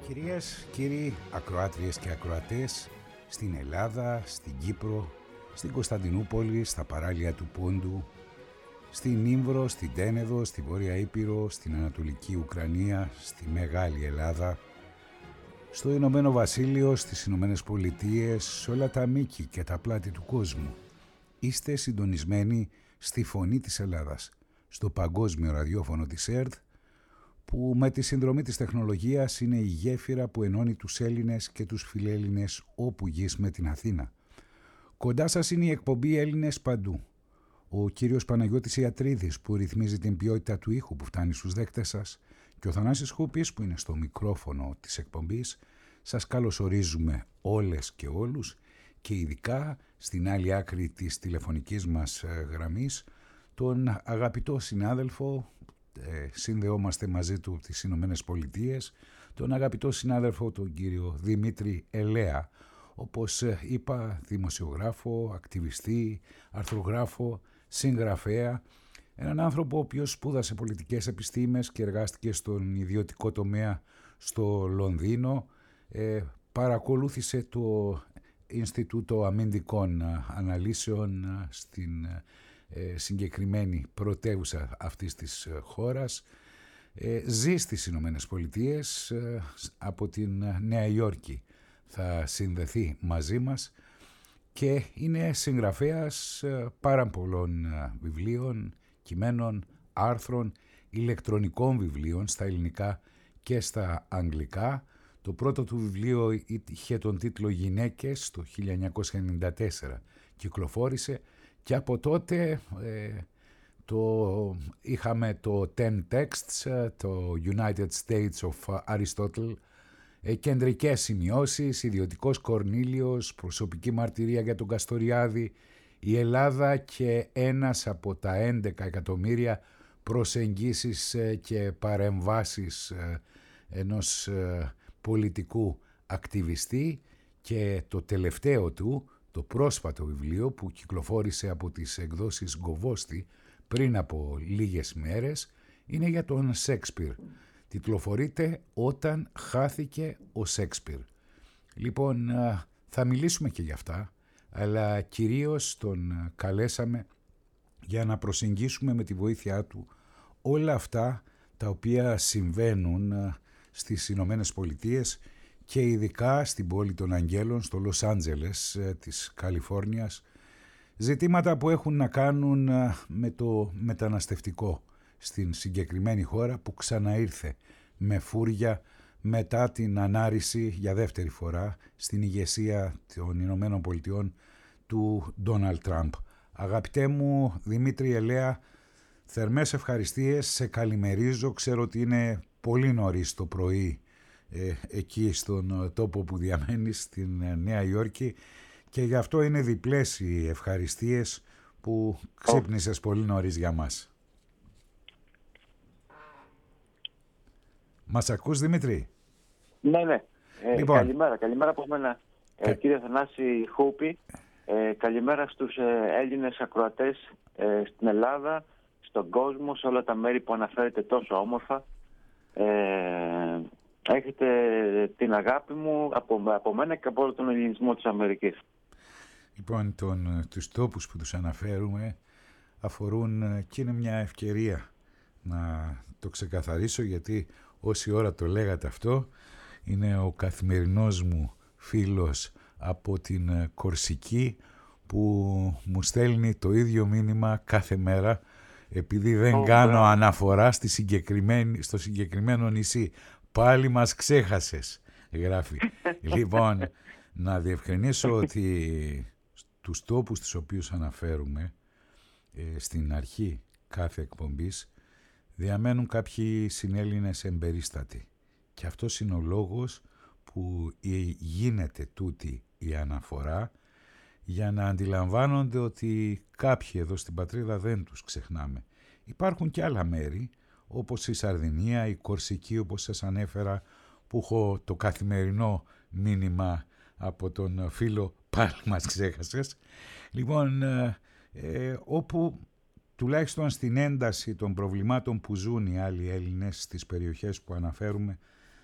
Κυρίες, κύριοι, ακροάτριες και ακροατές, στην Ελλάδα, στην Κύπρο, στην Κωνσταντινούπολη, στα παράλια του Πόντου, στην Ήμβρο, στην Τένεδο, στη Βόρεια Ήπειρο, στην Ανατολική Ουκρανία, στη Μεγάλη Ελλάδα, στο Ηνωμένο Βασίλειο, στις Ηνωμένες Πολιτείες, σε όλα τα μήκη και τα πλάτη του κόσμου. Είστε συντονισμένοι στη Φωνή της Ελλάδας, στο παγκόσμιο ραδιόφωνο της ΕΡΤ, που με τη συνδρομή της τεχνολογίας είναι η γέφυρα που ενώνει τους Έλληνες και τους φιλέλληνες όπου γης με την Αθήνα. Κοντά σας είναι η εκπομπή Έλληνες Παντού. Ο κύριος Παναγιώτης Ιατρίδης που ρυθμίζει την ποιότητα του ήχου που φτάνει στους δέκτες σας και ο Θανάσης Χούπης που είναι στο μικρόφωνο της εκπομπής. Σας καλωσορίζουμε όλες και όλους και ειδικά στην άλλη άκρη της τηλεφωνικής μας γραμμής τον αγαπητό συνάδελφο, συνδεόμαστε μαζί του από τις Ηνωμένες Πολιτείες, τον αγαπητό συνάδελφο τον κύριο Δημήτρη Ελέα, όπως είπα, δημοσιογράφο, ακτιβιστή, αρθρογράφο, συγγραφέα, έναν άνθρωπο ο οποίος σπούδασε πολιτικές επιστήμες και εργάστηκε στον ιδιωτικό τομέα στο Λονδίνο, παρακολούθησε το Ινστιτούτο Αμυντικών Αναλύσεων στην συγκεκριμένη πρωτεύουσα αυτής της χώρας, ζει στις Ηνωμένες Πολιτείες, από την Νέα Υόρκη θα συνδεθεί μαζί μας και είναι συγγραφέας πάρα πολλών βιβλίων, κειμένων, άρθρων, ηλεκτρονικών βιβλίων στα ελληνικά και στα αγγλικά. Το πρώτο του βιβλίο είχε τον τίτλο «Γυναίκες» το 1994, κυκλοφόρησε και από τότε είχαμε το 10 Texts, το United States of Aristotle, κεντρικές σημειώσεις, ιδιωτικός Κορνήλιος, προσωπική μαρτυρία για τον Καστοριάδη, η Ελλάδα και ένας από τα 11 εκατομμύρια προσεγγίσεις και παρεμβάσεις ενός πολιτικού ακτιβιστή και το τελευταίο του, το πρόσφατο βιβλίο που κυκλοφόρησε από τις εκδόσεις Γκοβόστη πριν από λίγες μέρες, είναι για τον Σέξπιρ. Τιτλοφορείται «Όταν χάθηκε ο Σέξπιρ». Λοιπόν, θα μιλήσουμε και για αυτά, αλλά κυρίως τον καλέσαμε για να προσεγγίσουμε με τη βοήθειά του όλα αυτά τα οποία συμβαίνουν στις Ηνωμένες Πολιτείες και ειδικά στην πόλη των Αγγέλων, στο Λος Άντζελες της Καλιφόρνιας, ζητήματα που έχουν να κάνουν με το μεταναστευτικό στην συγκεκριμένη χώρα που ξαναήρθε με φούρια μετά την ανάρρηση για δεύτερη φορά στην ηγεσία των Ηνωμένων Πολιτειών του Ντόναλντ Τραμπ. Αγαπητέ μου Δημήτρη Ελέα, θερμές ευχαριστίες, σε καλημερίζω, ξέρω ότι είναι πολύ νωρίς το πρωί εκεί στον τόπο που διαμένεις στην Νέα Υόρκη και γι' αυτό είναι διπλές οι ευχαριστίες που ξύπνησες πολύ νωρίς για μας. Μας ακούς, Δημήτρη? Ναι. Λοιπόν. Καλημέρα από μένα, κύριε Θανάση Χούπη. Καλημέρα στους Έλληνες ακροατές στην Ελλάδα, στον κόσμο, σε όλα τα μέρη που αναφέρετε τόσο όμορφα. Έχετε την αγάπη μου από μένα και από όλο τον ελληνισμό της Αμερικής. Λοιπόν, τους τόπους που τους αναφέρουμε αφορούν και είναι μια ευκαιρία να το ξεκαθαρίσω, γιατί όση ώρα το λέγατε αυτό, είναι ο καθημερινός μου φίλος από την Κορσική που μου στέλνει το ίδιο μήνυμα κάθε μέρα, επειδή δεν κάνω αναφορά στο συγκεκριμένο νησί. Πάλι μας ξέχασες, γράφει. Λοιπόν, να διευκρινίσω ότι τους τόπους τους οποίους αναφέρουμε στην αρχή κάθε εκπομπής διαμένουν κάποιοι συνέλληνες εμπερίστατοι. Και αυτός είναι ο λόγος που γίνεται τούτη η αναφορά, για να αντιλαμβάνονται ότι κάποιοι εδώ στην πατρίδα δεν τους ξεχνάμε. Υπάρχουν και άλλα μέρη, όπως η Σαρδινία, η Κορσική, όπως σας ανέφερα, που έχω το καθημερινό μήνυμα από τον φίλο «Πάλι μας ξέχασες». Λοιπόν, όπου τουλάχιστον στην ένταση των προβλημάτων που ζουν οι άλλοι Έλληνες στις περιοχές που αναφέρουμε,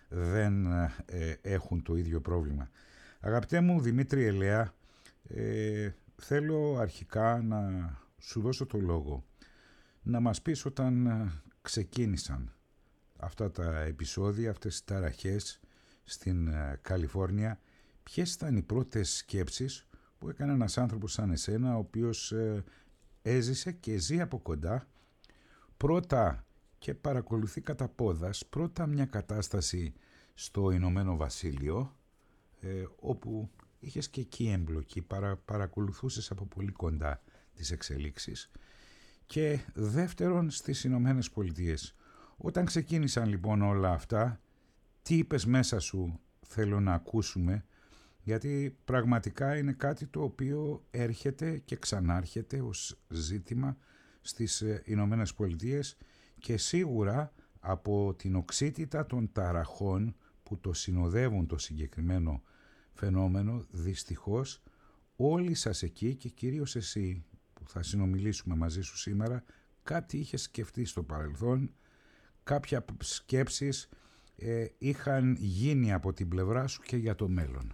δεν έχουν το ίδιο πρόβλημα. Αγαπητέ μου Δημήτρη Ελέα, θέλω αρχικά να σου δώσω το λόγο να μας πεις όταν ξεκίνησαν αυτά τα επεισόδια, αυτές τις ταραχές στην Καλιφόρνια, ποιες ήταν οι πρώτες σκέψεις που έκανε ένας άνθρωπος σαν εσένα, ο οποίος έζησε και ζει από κοντά, πρώτα και παρακολουθεί κατά πόδας, πρώτα μια κατάσταση στο Ηνωμένο Βασίλειο, όπου είχες και εκεί εμπλοκή, παρακολουθούσες από πολύ κοντά τις εξελίξεις, και δεύτερον στις Ηνωμένες Πολιτείες. Όταν ξεκίνησαν λοιπόν όλα αυτά, τι είπες μέσα σου, θέλω να ακούσουμε, γιατί πραγματικά είναι κάτι το οποίο έρχεται και ξανάρχεται ως ζήτημα στις Ηνωμένες Πολιτείες, και σίγουρα από την οξύτητα των ταραχών που το συνοδεύουν το συγκεκριμένο φαινόμενο, δυστυχώς όλοι σας εκεί και κυρίως εσύ που θα συνομιλήσουμε μαζί σου σήμερα, κάτι είχες σκεφτεί στο παρελθόν, κάποια σκέψεις είχαν γίνει από την πλευρά σου και για το μέλλον.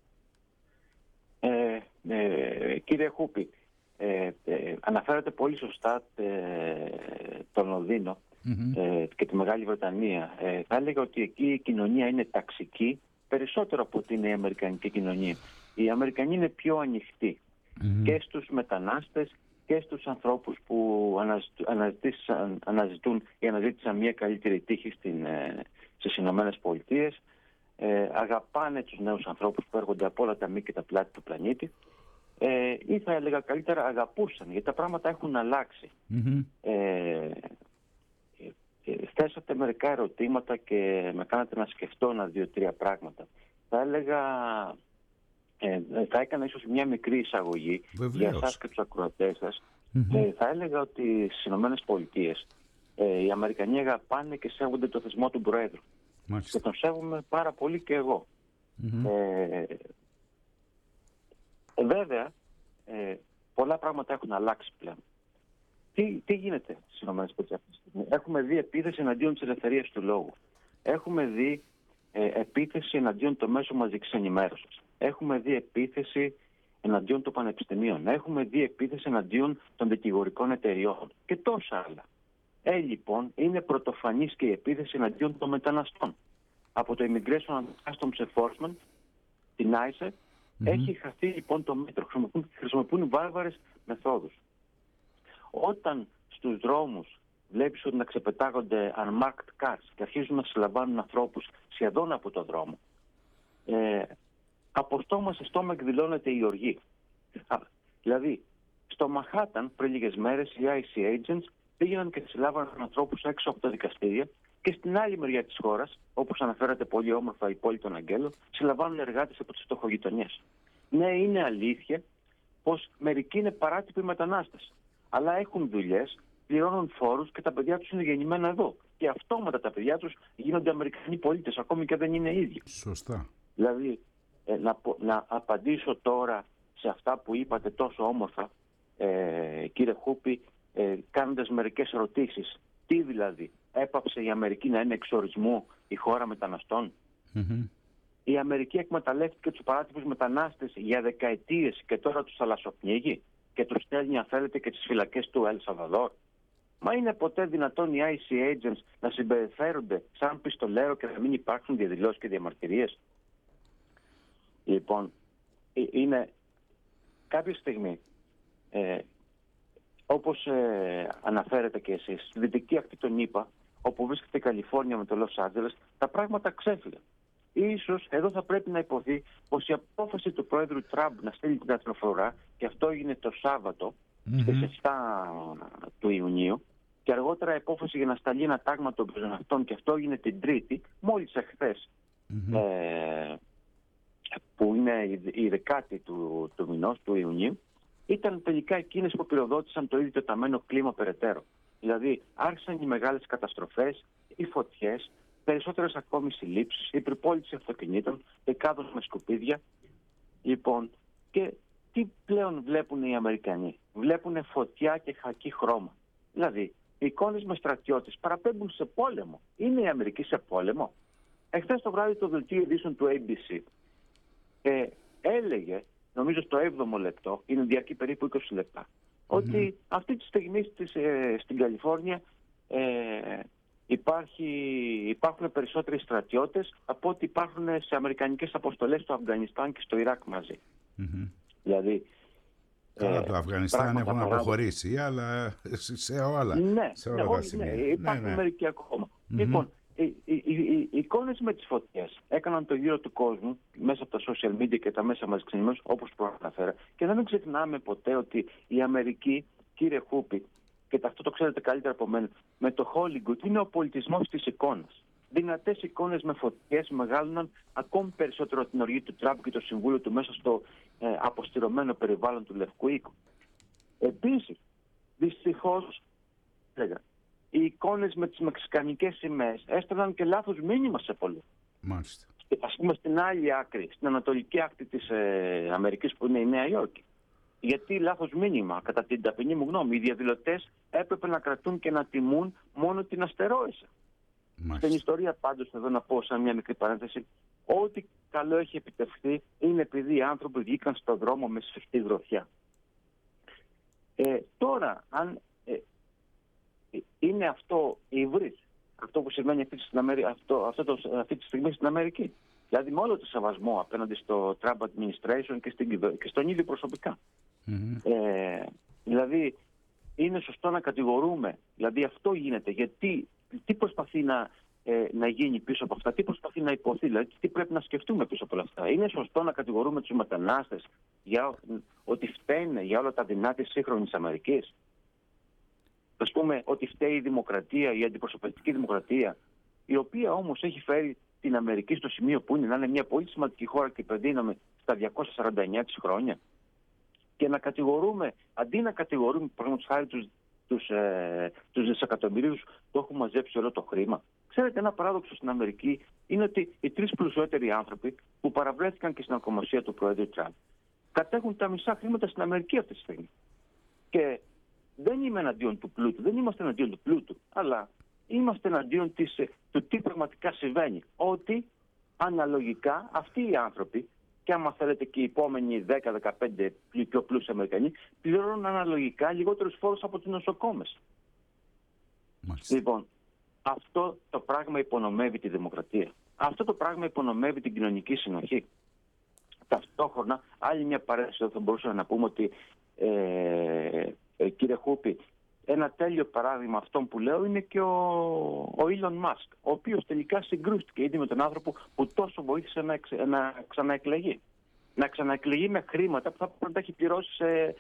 Κύριε Χούπη, αναφέρατε πολύ σωστά τον Λονδίνο και τη Μεγάλη Βρετανία. Θα έλεγα ότι εκεί η κοινωνία είναι ταξική περισσότερο από ότι είναι η αμερικανική κοινωνία. Οι Αμερικανοί είναι πιο ανοιχτοί και στους μετανάστες και στους ανθρώπους που αναζήτησαν μια καλύτερη τύχη στις Ηνωμένες Πολιτείες. Αγαπάνε τους νέους ανθρώπους που έρχονται από όλα τα μήκη και τα πλάτη του πλανήτη, ή θα έλεγα καλύτερα αγαπούσαν, γιατί τα πράγματα έχουν αλλάξει. Θέσατε μερικά ερωτήματα και με κάνατε να σκεφτώ δύο-τρία πράγματα. Θα έλεγα, θα έκανα ίσως μια μικρή εισαγωγή για εσάς και τους ακροατές σας. Θα έλεγα ότι στις Ηνωμένες Πολιτείες οι Αμερικανοί αγαπάνε και σέβονται το θεσμό του Προέδρου. Μάλιστα. Και τον σέβομαι πάρα πολύ και εγώ. Βέβαια, πολλά πράγματα έχουν αλλάξει πλέον. Τι γίνεται στις ΗΠΑ αυτή τη στιγμή? Έχουμε δει επίθεση εναντίον της ελευθερίας του λόγου. Έχουμε δει επίθεση εναντίον των μέσων μαζικής ενημέρωσης. Έχουμε δει επίθεση εναντίον των πανεπιστημίων. Έχουμε δει επίθεση εναντίον των δικηγορικών εταιριών και τόσα άλλα. Λοιπόν, είναι πρωτοφανής και η επίθεση εναντίον των μεταναστών. Από το Immigration and Customs Enforcement, την ICE, έχει χαθεί λοιπόν το μέτρο. Χρησιμοποιούν βάρβαρες μεθόδους. Όταν στους δρόμους βλέπεις ότι να ξεπετάγονται unmarked cars και αρχίζουν να συλλαμβάνουν ανθρώπους σχεδόν από το δρόμο, από στόμα σε στόμα εκδηλώνεται η οργή. Δηλαδή, στο Μαχάταν πριν λίγες μέρες οι IC agents πήγαιναν και συλλάβαναν ανθρώπους έξω από τα δικαστήρια, και στην άλλη μεριά της χώρας, όπως αναφέρατε πολύ όμορφα η πόλη των Αγγέλων, συλλαμβάνουν εργάτες από τις φτωχογειτονιές. Ναι, είναι αλήθεια πως μερικοί είναι παράτυποι μετανάστες, αλλά έχουν δουλειές, πληρώνουν φόρους και τα παιδιά τους είναι γεννημένα εδώ. Και αυτόματα τα παιδιά τους γίνονται Αμερικανοί πολίτες, ακόμη και δεν είναι ίδιοι. Σωστά. Δηλαδή, να απαντήσω τώρα σε αυτά που είπατε τόσο όμορφα, κύριε Χούπη, κάνοντας μερικές ερωτήσεις. Τι δηλαδή, έπαψε η Αμερική να είναι εξορισμού η χώρα μεταναστών? Η Αμερική εκμεταλλεύτηκε τους παράτυπους μετανάστες για δεκαετίες και τώρα τους θαλασσοπνίγει και τους στέλνει, αν θέλετε, και τις φυλακές του Ελ Σαλβαδόρ? Μα είναι ποτέ δυνατόν οι IC agents να συμπεριφέρονται σαν πιστολέρο και να μην υπάρξουν διαδηλώσεις και διαμαρτυρίες? Λοιπόν, είναι κάποια στιγμή, όπως αναφέρετε και εσείς, στη δυτική ακτή των ΗΠΑ, όπου βρίσκεται η Καλιφόρνια με το Λος Άντζελες, τα πράγματα ξέφυγαν. Ίσως εδώ θα πρέπει να υποθεί πως η απόφαση του Πρόεδρου Τραμπ να στείλει την αστροφορά, και αυτό έγινε το Σάββατο στις 7 του Ιουνίου, και αργότερα η απόφαση για να σταλεί ένα τάγμα των πεζοναυτών, και αυτό έγινε την Τρίτη, μόλις εχθές, που είναι η 10η του μηνός, του Ιουνίου, ήταν τελικά εκείνες που πυροδότησαν το ήδη τεταμένο κλίμα περαιτέρω. Δηλαδή άρχισαν οι μεγάλες καταστροφές, οι φωτιές, περισσότερες ακόμη συλλήψεις, η περιπόληση αυτοκινήτων, δεκάδες με σκουπίδια. Λοιπόν, και τι πλέον βλέπουν οι Αμερικανοί? Βλέπουν φωτιά και χακί χρώμα. Δηλαδή, οι εικόνες με στρατιώτες παραπέμπουν σε πόλεμο. Είναι η Αμερική σε πόλεμο? εχθές το βράδυ το δελτίο ειδήσεων του ABC έλεγε, νομίζω στο 7ο λεπτό, είναι διαρκεί περίπου 20 λεπτά, ότι αυτή τη στιγμή στην Καλιφόρνια υπάρχουν περισσότεροι στρατιώτες από ό,τι υπάρχουν σε αμερικανικές αποστολές στο Αφγανιστάν και στο Ιράκ μαζί. Δηλαδή, καλά, το Αφγανιστάν έχουν αποχωρήσει, αλλά σε όλα τα σημεία. Υπάρχουν μερικοί ακόμα. Λοιπόν, οι εικόνες με τις φωτιές έκαναν το γύρο του κόσμου μέσα από τα social media και τα μέσα μαζικής ενημέρωσης, όπως προαναφέρα. Και δεν ξεχνάμε ποτέ ότι η Αμερική, κύριε Χούπη, και αυτό το ξέρετε καλύτερα από μένα, με το Hollywood είναι ο πολιτισμός της εικόνας. Δυνατές εικόνες με φωτιές μεγάλωναν ακόμη περισσότερο την οργή του Τραμπ και το συμβούλιο του μέσα στο αποστηρωμένο περιβάλλον του Λευκού Οίκου. Επίσης, δυστυχώς, οι εικόνες με τις μεξικανικές σημαίες έστελναν και λάθος μήνυμα σε πολλούς. Μάλιστα. Ας πούμε στην άλλη άκρη, στην ανατολική άκρη της Αμερικής που είναι η Νέα Υόρκη. Γιατί λάθος μήνυμα, κατά την ταπεινή μου γνώμη, οι διαδηλωτές έπρεπε να κρατούν και να τιμούν μόνο την αστερόισα. Στην ιστορία πάντως, εδώ να πω σαν μια μικρή παρένθεση, ό,τι καλό έχει επιτευχθεί είναι επειδή οι άνθρωποι βγήκαν στον δρόμο με σφιχτή γροθιά. Τώρα, αν είναι αυτό ｉvrής, αυτό που συμβαίνει αυτή τη στιγμή στην Αμερική, δηλαδή με όλο το σεβασμό απέναντι στο Trump administration και στον ίδιο προσωπικά. Δηλαδή, είναι σωστό να κατηγορούμε, δηλαδή αυτό γίνεται, γιατί τι προσπαθεί να γίνει πίσω από αυτά, τι προσπαθεί να υποθεί, δηλαδή τι πρέπει να σκεφτούμε πίσω από όλα αυτά. Είναι σωστό να κατηγορούμε τους μετανάστες για ότι φταίνε για όλα τα δεινά της σύγχρονης Αμερικής. Ας πούμε ότι φταίει η δημοκρατία, η αντιπροσωπευτική δημοκρατία, η οποία όμως έχει φέρει την Αμερική στο σημείο που είναι, να είναι μια πολύ σημαντική χώρα και επενδύναμε στα 249 της χρόνια. Και να κατηγορούμε, αντί να κατηγορούμε, παραδείγματος χάρη, τους δισεκατομμυρίους που έχουν μαζέψει όλο το χρήμα. Ξέρετε, ένα παράδοξο στην Αμερική είναι ότι οι 3 πλουσιότεροι άνθρωποι που παραβρέθηκαν και στην ακομοσία του Προέδρου Τραμπ κατέχουν τα μισά χρήματα στην Αμερική αυτή τη στιγμή. Και δεν είμαι εναντίον του πλούτου, δεν είμαστε εναντίον του πλούτου, αλλά είμαστε εναντίον του τι πραγματικά συμβαίνει. Ότι αναλογικά αυτοί οι άνθρωποι, και άμα θέλετε και οι επόμενοι 10-15 πιο πλούσιοι Αμερικανοί, πληρώνουν αναλογικά λιγότερους φόρους από τις νοσοκόμες. Λοιπόν, αυτό το πράγμα υπονομεύει τη δημοκρατία. Αυτό το πράγμα υπονομεύει την κοινωνική συνοχή. Ταυτόχρονα, άλλη μια παρένθεση θα μπορούσαμε να πούμε ότι, κύριε Χούπη, ένα τέλειο παράδειγμα αυτών που λέω είναι και ο Elon Musk, ο οποίος τελικά συγκρούστηκε ήδη με τον άνθρωπο που τόσο βοήθησε να ξαναεκλεγεί. Να ξαναεκλεγεί με χρήματα που θα πρέπει να τα έχει πληρώσει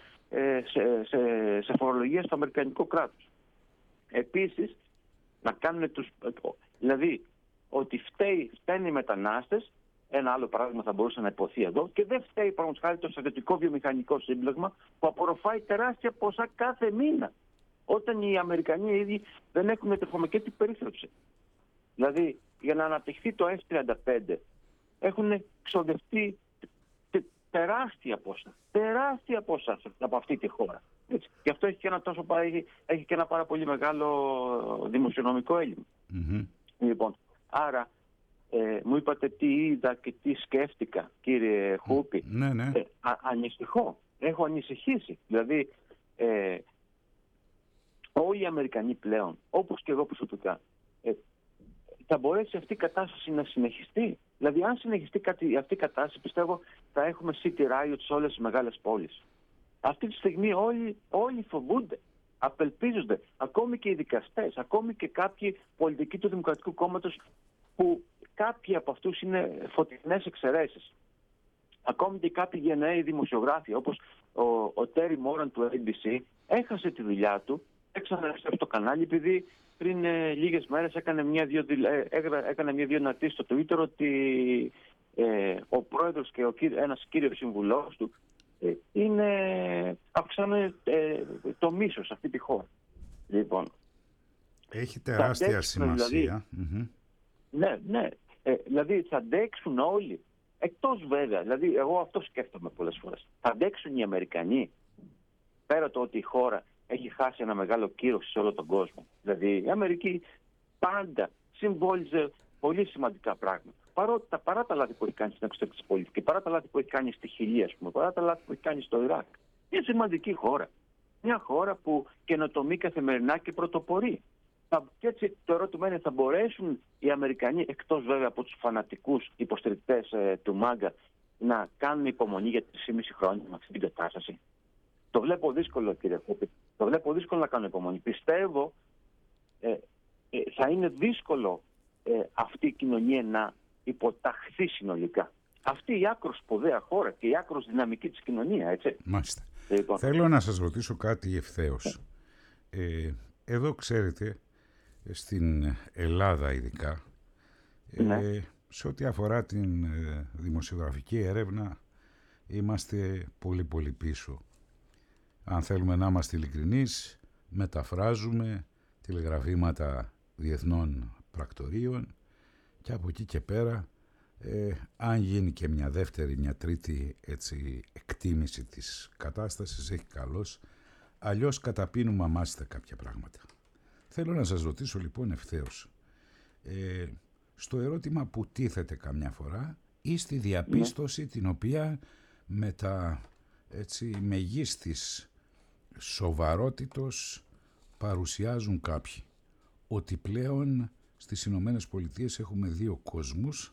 σε φορολογία στο αμερικανικό κράτος. Επίσης, να κάνουν δηλαδή ότι φταίνουν οι μετανάστες, ένα άλλο παράδειγμα θα μπορούσε να υποθεί εδώ, και δεν φταίει παραδείγματος χάρη το στρατιωτικό βιομηχανικό σύμπλεγμα που απορροφάει τεράστια ποσά κάθε μήνα, όταν οι Αμερικανοί ήδη δεν έχουν τροφομικέτη περίθαλψη. Δηλαδή, για να αναπτυχθεί το F-35 έχουν ξοδευτεί τεράστια ποσά από αυτή τη χώρα. Έτσι. Και αυτό έχει και ένα πάρα πολύ μεγάλο δημοσιονομικό έλλειμμα. Λοιπόν, άρα μου είπατε τι είδα και τι σκέφτηκα, κύριε Χούπη. Ναι. Έχω ανησυχήσει. Δηλαδή, όλοι οι Αμερικανοί πλέον, όπως και εγώ προσωπικά, θα μπορέσει αυτή η κατάσταση να συνεχιστεί. Δηλαδή, αν συνεχιστεί αυτή η κατάσταση, πιστεύω θα έχουμε city riots σε όλες τις μεγάλες πόλεις. Αυτή τη στιγμή όλοι φοβούνται, απελπίζονται, ακόμη και οι δικαστές, ακόμη και κάποιοι πολιτικοί του Δημοκρατικού Κόμματος, που κάποιοι από αυτούς είναι φωτεινές εξαιρέσεις. Ακόμη και κάποιοι γενναίοι δημοσιογράφοι, όπως ο Τέρι Μόραν του ABC, έχασε τη δουλειά του, έξανε στο κανάλι, επειδή πριν λίγες μέρες έκανε μια-δυο αναρτήσεις στο Twitter ότι ο πρόεδρος και ένας κύριος συμβουλός του αυξάνουν το μίσος σε αυτή τη χώρα. Λοιπόν, έχει τεράστια σημασία. Ναι. Δηλαδή θα αντέξουν όλοι. Εκτός βέβαια, δηλαδή εγώ αυτό σκέφτομαι πολλές φορές. Θα αντέξουν οι Αμερικανοί, πέρα το ότι η χώρα έχει χάσει ένα μεγάλο κύρος σε όλο τον κόσμο. Δηλαδή η Αμερική πάντα συμβόλιζε πολύ σημαντικά πράγματα. Παρά τα λάθη που έχει κάνει στην εξωτερική πολιτική, παρά τα λάθη που έχει κάνει στη Χιλή, ας πούμε, παρά τα λάθη που έχει κάνει στο Ιράκ. Μια σημαντική χώρα. Μια χώρα που καινοτομεί καθημερινά και πρωτοπορεί. Και έτσι το ερώτημα είναι, θα μπορέσουν οι Αμερικανοί, εκτός βέβαια από τους φανατικούς υποστηρικτές του ΜΑΓΚΑ, να κάνουν υπομονή για 3,5 χρόνια με αυτή την κατάσταση? Το βλέπω δύσκολο, κύριε Κόπη. Το βλέπω δύσκολο να κάνουν υπομονή. Πιστεύω θα είναι δύσκολο αυτή η κοινωνία να υποταχθεί συνολικά. Αυτή η άκρος σπουδαία χώρα και η άκρος δυναμική της κοινωνία, έτσι. Μάλιστα. Θέλω να σας ρωτήσω κάτι ευθέως. Εδώ, ξέρετε, στην Ελλάδα ειδικά, σε ό,τι αφορά την δημοσιογραφική έρευνα, είμαστε πολύ πολύ πίσω. Αν θέλουμε να είμαστε ειλικρινείς, μεταφράζουμε τηλεγραφήματα διεθνών πρακτορείων και από εκεί και πέρα, αν γίνει και μια δεύτερη, μια τρίτη εκτίμηση της κατάστασης, έχει καλώς. Αλλιώς καταπίνουμε αμάστα κάποια πράγματα. Θέλω να σας ρωτήσω λοιπόν ευθέως, στο ερώτημα που τίθεται καμιά φορά ή στη διαπίστωση την οποία με τα μεγίστης σοβαρότητος παρουσιάζουν κάποιοι, ότι πλέον στις Ηνωμένες Πολιτείες έχουμε δύο κόσμους,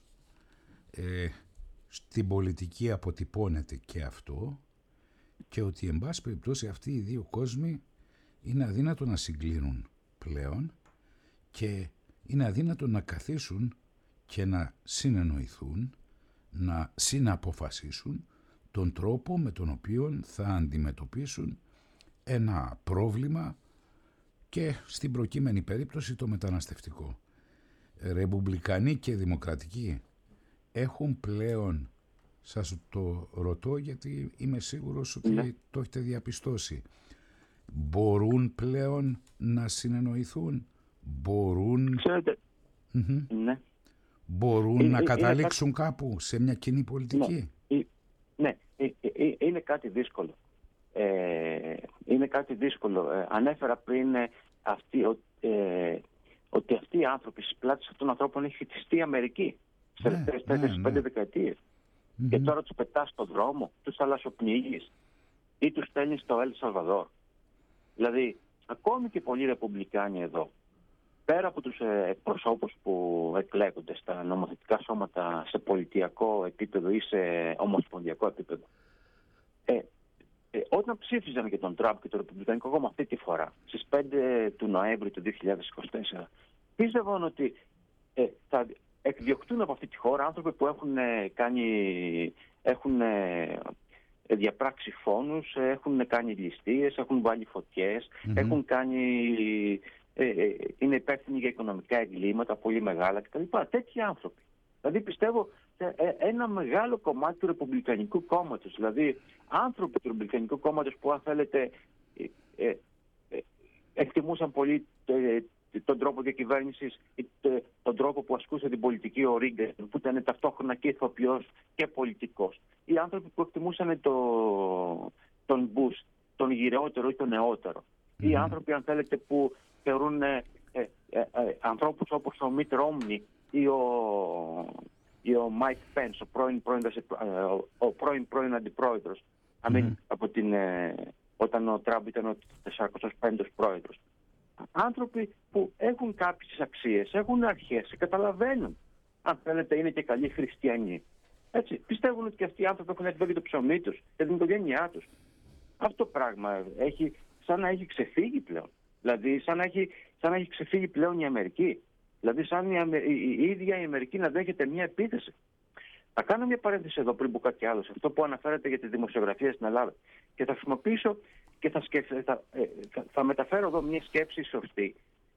στην πολιτική αποτυπώνεται και αυτό, και ότι εν πάση περιπτώσει αυτοί οι δύο κόσμοι είναι αδύνατο να συγκλίνουν πλέον και είναι αδύνατο να καθίσουν και να συνεννοηθούν, να συναποφασίσουν τον τρόπο με τον οποίο θα αντιμετωπίσουν ένα πρόβλημα, και στην προκείμενη περίπτωση το μεταναστευτικό. Ρεπουμπλικανοί και δημοκρατικοί έχουν πλέον, σας το ρωτώ γιατί είμαι σίγουρος ότι το έχετε διαπιστώσει, μπορούν πλέον να συνεννοηθούν, μπορούν, μπορούν να καταλήξουν κάπου σε μια κοινή πολιτική? Είναι κάτι δύσκολο. Είναι κάτι δύσκολο. Ανέφερα πριν ότι αυτοί οι άνθρωποι, στις πλάτες αυτών των ανθρώπων έχει χτιστεί η Αμερική στις τελευταίες 4-5 δεκαετίες. Και τώρα τους πετάς στον δρόμο, τους θαλασσοπνίγεις ή τους στέλνεις στο Ελ Σαλβαδόρ. Δηλαδή, ακόμη και πολλοί ρεπουμπλικάνοι εδώ, πέρα από τους εκπροσώπους που εκλέγονται στα νομοθετικά σώματα σε πολιτιακό επίπεδο ή σε ομοσπονδιακό επίπεδο, όταν ψήφιζαν για τον Τραμπ και το Ρεπουμπλικανικό Κόμμα αυτή τη φορά, στις 5 του Νοέμβρη του 2024, πίστευαν ότι θα εκδιωχτούν από αυτή τη χώρα άνθρωποι που έχουν διαπράξει φόνους, έχουν κάνει ληστείες, έχουν βάλει φωτιές, είναι υπεύθυνοι για οικονομικά εγκλήματα πολύ μεγάλα κτλ. Τέτοιοι άνθρωποι. Δηλαδή πιστεύω ένα μεγάλο κομμάτι του Ρεπουμπλικανικού Κόμματος, δηλαδή άνθρωποι του Ρεπουμπλικανικού Κόμματος που, αν θέλετε, εκτιμούσαν πολύ τον τρόπο διακυβέρνησης, τον τρόπο που ασκούσε την πολιτική ο Ρίγκαν, που ήταν ταυτόχρονα και ηθοποιός και πολιτικός. Οι άνθρωποι που εκτιμούσαν τον Μπούς, τον γυρεότερο ή τον νεότερο. Οι άνθρωποι, αν θέλετε, που θεωρούν ανθρώπους όπως ο Μιτ Ρόμνι ή ο Μάικ Πένς, ο πρώην αντιπρόεδρος, όταν ο Τραμπ ήταν ο 45ος πρόεδρος. Άνθρωποι που έχουν κάποιες αξίες, έχουν αρχές, καταλαβαίνουν. Αν θέλετε, είναι και καλοί χριστιανοί. Έτσι, πιστεύουν ότι και αυτοί οι άνθρωποι έχουν εκδώσει το ψωμί τους και την οικογένειά τους. Αυτό το πράγμα σαν να έχει ξεφύγει πλέον. Δηλαδή, σαν να έχει ξεφύγει πλέον η Αμερική. Δηλαδή, σαν η ίδια η Αμερική να δέχεται μια επίθεση. Θα κάνω μια παρένθεση εδώ πριν που κάτι άλλο, σε αυτό που αναφέρατε για τη δημοσιογραφία στην Ελλάδα. Και θα χρησιμοποιήσω και θα μεταφέρω εδώ μια σκέψη σωστή.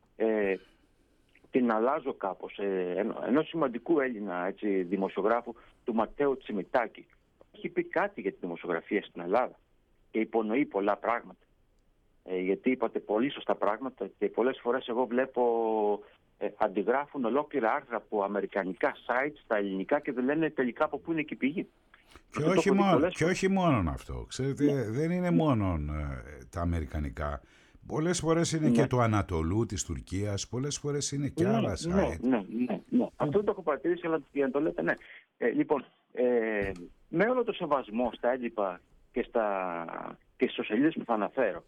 Την αλλάζω κάπως. Ενός σημαντικού Έλληνα δημοσιογράφου, του Ματέου Τσιμιτάκη. Έχει πει κάτι για τη δημοσιογραφία στην Ελλάδα και υπονοεί πολλά πράγματα. Γιατί είπατε πολύ σωστά πράγματα και πολλές φορές εγώ βλέπω αντιγράφουν ολόκληρα άρθρα από αμερικανικά sites στα ελληνικά και δεν λένε τελικά από πού είναι και η πηγή. Και όχι μόνο αυτό. Ξέρετε, δεν είναι μόνο τα αμερικανικά. Πολλές φορές είναι και το Ανατολού της Τουρκίας, πολλές φορές είναι και άλλα site. Ναι. Αυτό δεν το έχω παρατηρήσει, αλλά για να το λέτε, ναι. Λοιπόν, με όλο το σεβασμό στα έντυπα και στις σελίδες που θα αναφέρω,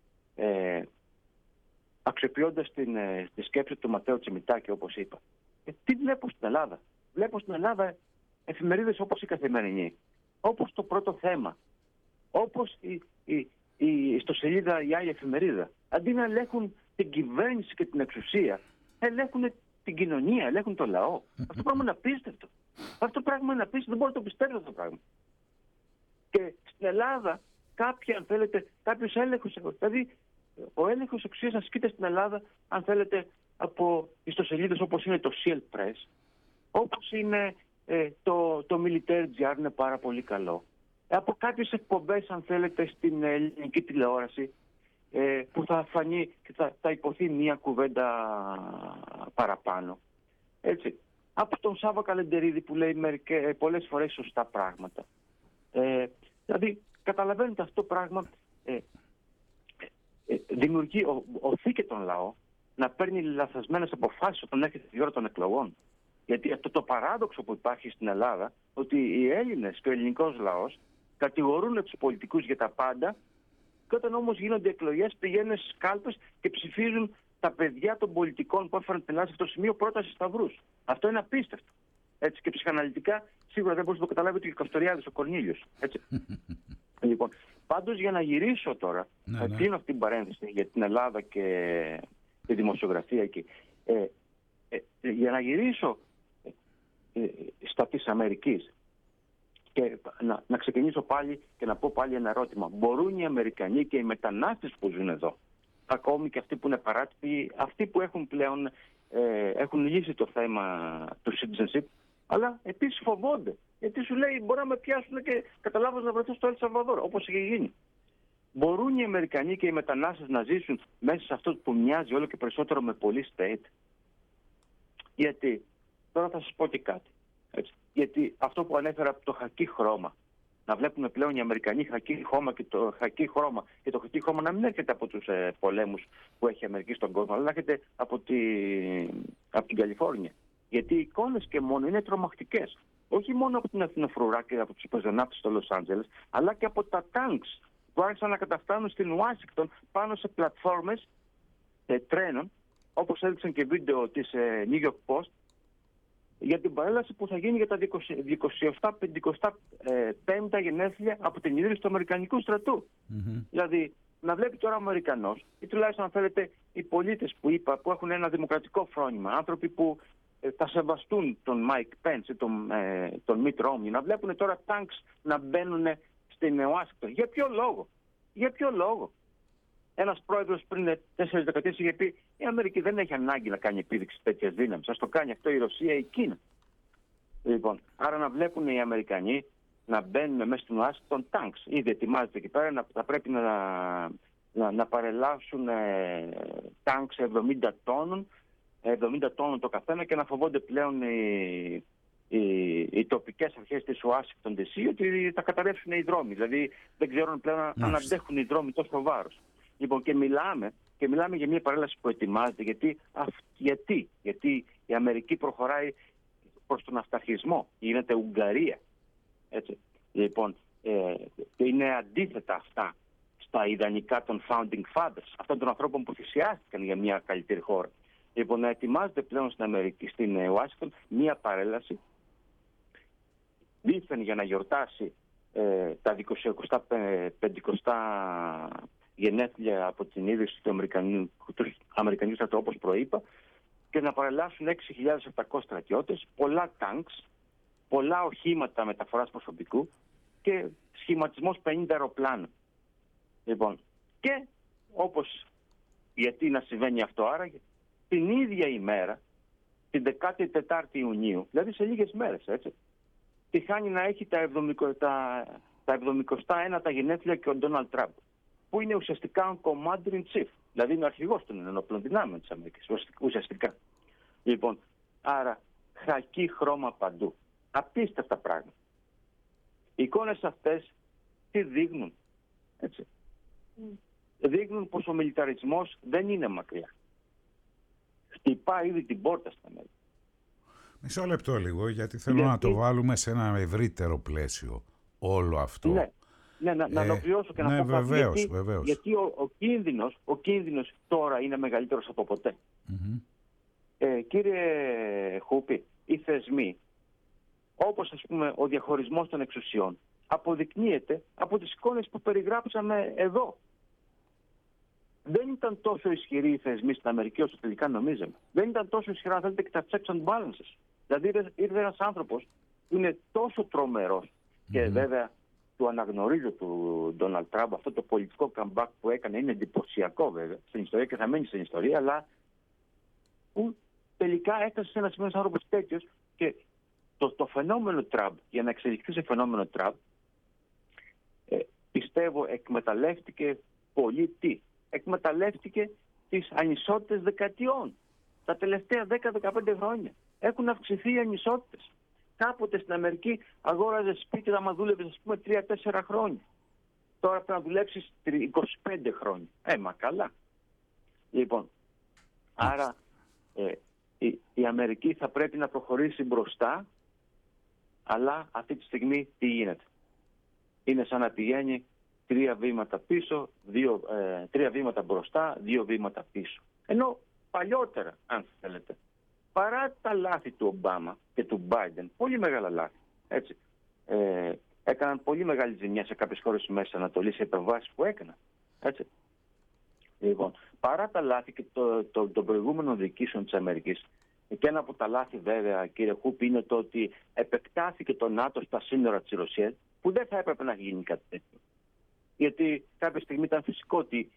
αξιοποιώντας τη σκέψη του Ματέου Τσιμιτάκη, όπως είπα, τι βλέπω στην Ελλάδα? Βλέπω στην Ελλάδα εφημερίδες όπως η Καθημερινή, όπως το Πρώτο Θέμα, όπως η ιστοσελίδα η άλλη εφημερίδα. Αντί να ελέγχουν την κυβέρνηση και την εξουσία, ελέγχουν την κοινωνία, ελέγχουν το λαό. Αυτό το πράγμα είναι απίστευτο. Αυτό το πράγμα είναι απίστευτο, δεν μπορώ να το πιστέψω αυτό το πράγμα. Και στην Ελλάδα, κάποιος έλεγχος, δηλαδή ο έλεγχος εξουσίας ασκείται στην Ελλάδα, αν θέλετε, από ιστοσελίδες όπως είναι το CL Press, όπως είναι το Military GR, είναι πάρα πολύ καλό. Από κάποιες εκπομπές, αν θέλετε, στην ελληνική τηλεόραση, που θα φανεί και θα υποθεί μία κουβέντα παραπάνω. Έτσι. Από τον Σάββα Καλεντερίδη που λέει πολλές φορές σωστά πράγματα. Δηλαδή, καταλαβαίνετε αυτό το πράγμα δημιουργεί, οθεί και τον λαό να παίρνει λαθασμένες αποφάσεις όταν έρχεται η ώρα των εκλογών. Γιατί αυτό το παράδοξο που υπάρχει στην Ελλάδα, ότι οι Έλληνες και ο ελληνικός λαός κατηγορούν τους πολιτικούς για τα πάντα, και όταν όμως γίνονται εκλογές πηγαίνουν στις κάλπες και ψηφίζουν τα παιδιά των πολιτικών που έφεραν την Ελλάδα σε αυτό το σημείο πρώτα στις σταυρούς. Αυτό είναι απίστευτο. Έτσι, και ψυχαναλυτικά σίγουρα δεν μπορούσε να το καταλάβει ούτε και ο Καστοριάδης, ο Κορνήλιος. Έτσι. Λοιπόν, πάντως για να γυρίσω τώρα, κλείνω αυτή την παρένθεση για την Ελλάδα και τη δημοσιογραφία εκεί. Για να γυρίσω στα της Αμερικής και να ξεκινήσω πάλι και να πω πάλι ένα ερώτημα. Μπορούν οι Αμερικανοί και οι μετανάστες που ζουν εδώ, ακόμη και αυτοί που είναι παράτυποι, αυτοί που έχουν πλέον έχουν λύσει το θέμα του citizenship, αλλά επίσης φοβόνται. Γιατί σου λέει μπορεί να με πιάσουν και καταλάβω να βρεθώ στο Ελ Σαλβαδόρ, όπως έχει γίνει. Μπορούν οι Αμερικανοί και οι μετανάστες να ζήσουν μέσα σε αυτό που μοιάζει όλο και περισσότερο με police state? Γιατί, τώρα θα σας πω και κάτι. Έτσι. Γιατί αυτό που ανέφερα από το χακί χρώμα, να βλέπουμε πλέον οι Αμερικανοί χακί χρώμα και το χακί χρώμα να μην έρχεται από τους πολέμους που έχει η Αμερική στον κόσμο, αλλά να έρχεται από την Καλιφόρνια. Γιατί οι εικόνες και μόνο είναι τρομακτικές. Όχι μόνο από την Αθηνοφρουρά και από τους πεζοναύτες στο Λος Άντζελες, αλλά και από τα τάγκς που άρχισαν να καταφτάνουν στην Ουάσιγκτον πάνω σε πλατφόρμες τρένων, όπως έδειξαν και βίντεο της New York Post, για την παρέλαση που θα γίνει για τα 27-55 γενέθλια από την ίδρυση του Αμερικανικού στρατού. Mm-hmm. Δηλαδή, να βλέπει τώρα ο Αμερικανός, ή τουλάχιστον αν θέλετε οι πολίτες που είπα, που έχουν ένα δημοκρατικό φρόνημα, άνθρωποι που θα σεβαστούν τον Μάικ Πέντς ή τον Μιτ Ρόμνι, να βλέπουν τώρα τάγκς να μπαίνουν στην Ουάσιγκτον. Για ποιο λόγο? Για ποιο λόγο? Ένας πρόεδρος πριν 4 δεκαετίες είχε πει: η Αμερική δεν έχει ανάγκη να κάνει επίδειξη τέτοιας δύναμης. Ας το κάνει αυτό η Ρωσία ή η Κίνα. Λοιπόν, άρα να βλέπουν οι Αμερικανοί να μπαίνουν μέσα στην Ουάσιγκτον τάγκς. Ήδη ετοιμάζεται εκεί πέρα, θα πρέπει να παρελάσουν τάγκς 70 τόνων το καθένα και να φοβόνται πλέον οι τοπικές αρχές της Ουάσιγκτον DC ότι θα καταρρεύσουν οι δρόμοι. Δηλαδή δεν ξέρουν πλέον αν αντέχουν οι δρόμοι τόσο βάρος. Λοιπόν, και μιλάμε για μια παρέλαση που ετοιμάζεται. Γιατί η Αμερική προχωράει προς τον αυταρχισμό. Γίνεται Ουγγαρία. Έτσι. Λοιπόν, είναι αντίθετα αυτά στα ιδανικά των founding fathers, αυτών των ανθρώπων που θυσιάστηκαν για μια καλύτερη χώρα. Λοιπόν, να ετοιμάζεται πλέον στην Αμερική, στην Ουάσιγκτον, μια παρέλαση δίθεν για να γιορτάσει τα 25 γενέθλια από την ίδρυση του Αμερικανικού στρατού, όπως προείπα, και να παρελάσουν 6.700 στρατιώτες, πολλά τάγκς, πολλά οχήματα μεταφοράς προσωπικού και σχηματισμός 50 αεροπλάνων. Λοιπόν, και όπως, γιατί να συμβαίνει αυτό άραγε, την ίδια ημέρα, την 14η Ιουνίου, δηλαδή σε λίγες μέρες, έτσι, τυχάνει να έχει τα 71 γενέθλια και ο Ντόναλντ Τραμπ, που είναι ουσιαστικά ο Commander in Chief, δηλαδή είναι ο αρχηγός των ενόπλων δυνάμεων της Αμερικής, ουσιαστικά. Λοιπόν, άρα χακί χρώμα παντού. Απίστευτα πράγματα. Οι εικόνες αυτές τι δείχνουν? Έτσι. Δείχνουν πως ο μιλιταρισμός δεν είναι μακριά. Χτυπάει ήδη την πόρτα στην Αμερική. Μισό λεπτό λίγο, γιατί θέλω να το βάλουμε σε ένα ευρύτερο πλαίσιο όλο αυτό. Ναι, να ολοκληρώσω και να πω κάτι. Βεβαίως. Γιατί ο κίνδυνος τώρα είναι μεγαλύτερος από ποτέ. Κύριε Χούπη, οι θεσμοί, όπως ας πούμε ο διαχωρισμός των εξουσιών, αποδεικνύεται από τις εικόνες που περιγράψαμε εδώ. Δεν ήταν τόσο ισχυροί οι θεσμοί στην Αμερική όσο τελικά νομίζαμε. Δεν ήταν τόσο ισχυρά, αν θέλετε, και τα checks and balances. Δηλαδή ήρθε ένας άνθρωπος που είναι τόσο τρομερός και βέβαια του αναγνωρίζω του Ντόναλντ Τραμπ, αυτό το πολιτικό comeback που έκανε είναι εντυπωσιακό βέβαια στην ιστορία και θα μένει στην ιστορία, αλλά που τελικά έφτασε σε ένα σημείο άνθρωπος τέτοιος και το φαινόμενο Τραμπ, για να εξελιχθεί σε φαινόμενο Τραμπ, πιστεύω εκμεταλλεύτηκε πολύ τι. Εκμεταλλεύτηκε τις ανισότητες δεκαετιών. Τα τελευταία 10-15 χρόνια έχουν αυξηθεί οι ανισότητες. Κάποτε στην Αμερική αγόραζε σπίτι άμα δούλευες ας πούμε 3-4 χρόνια. Τώρα πρέπει να δουλέψεις 25 χρόνια. Μα καλά. Λοιπόν, άρα η Αμερική θα πρέπει να προχωρήσει μπροστά, αλλά αυτή τη στιγμή τι γίνεται? Είναι σαν να πηγαίνει 3 βήματα πίσω, 3 βήματα μπροστά, 2 βήματα πίσω. Ενώ παλιότερα, αν θέλετε, παρά τα λάθη του Ομπάμα και του Μπάιντεν, πολύ μεγάλα λάθη, έτσι, έκαναν πολύ μεγάλη ζημιά σε κάποιες χώρες της Μέσης Ανατολής, σε επεμβάσεις που έκαναν. Έτσι. Λοιπόν, παρά τα λάθη και των προηγούμενων διοικήσεων της Αμερικής, και ένα από τα λάθη βέβαια, κύριε Χούπη, είναι το ότι επεκτάθηκε το ΝΑΤΟ στα σύνορα της Ρωσίας, που δεν θα έπρεπε να γίνει κάτι τέτοιο. Γιατί κάποια στιγμή ήταν φυσικό ότι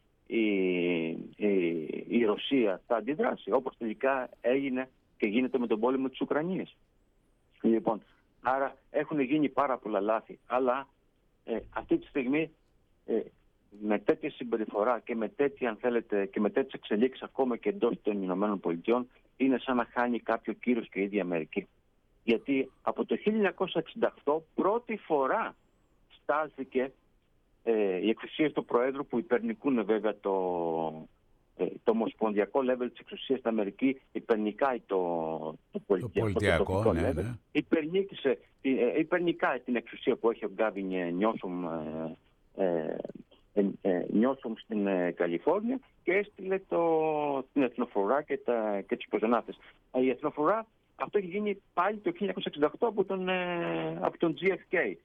η Ρωσία θα αντιδράσει, όπως τελικά έγινε και γίνεται με τον πόλεμο της Ουκρανίας. Λοιπόν, άρα έχουν γίνει πάρα πολλά λάθη, αλλά αυτή τη στιγμή με τέτοια συμπεριφορά και με τέτοια, αν θέλετε, και με τέτοιες εξελίξεις ακόμα και εντός των Ηνωμένων Πολιτειών, είναι σαν να χάνει κάποιο κύρος και η ίδια Αμερική. Γιατί από το 1968 πρώτη φορά στάθηκε οι εξουσίες του Προέδρου, που υπερνικούν βέβαια το ομοσπονδιακό level της εξουσίας στην Αμερική, υπερνικάει το πολιτιακό level. Ναι. Υπερνικάει την εξουσία που έχει ο Γκάβιν Νιώσομ στην Καλιφόρνια και έστειλε την Εθνοφρουρά και τις υποζωνάτες. Η Εθνοφρουρά, αυτό έχει γίνει πάλι το 1968 από τον GFK,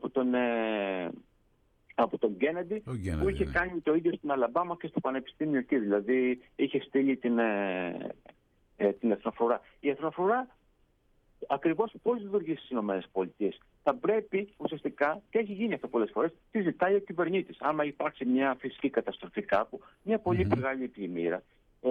από τον Κέννεντι, που είχε κάνει το ίδιο στην Αλαμπάμα και στο Πανεπιστήμιο εκεί. Δηλαδή είχε στείλει την Εθνοφρουρά. Η Εθνοφρουρά ακριβώς πώς λειτουργεί στις ΗΠΑ. Θα πρέπει ουσιαστικά, και έχει γίνει αυτό πολλές φορές, τι ζητάει ο κυβερνήτης. Άμα υπάρξει μια φυσική καταστροφή κάπου, μια πολύ μεγάλη πλημμύρα,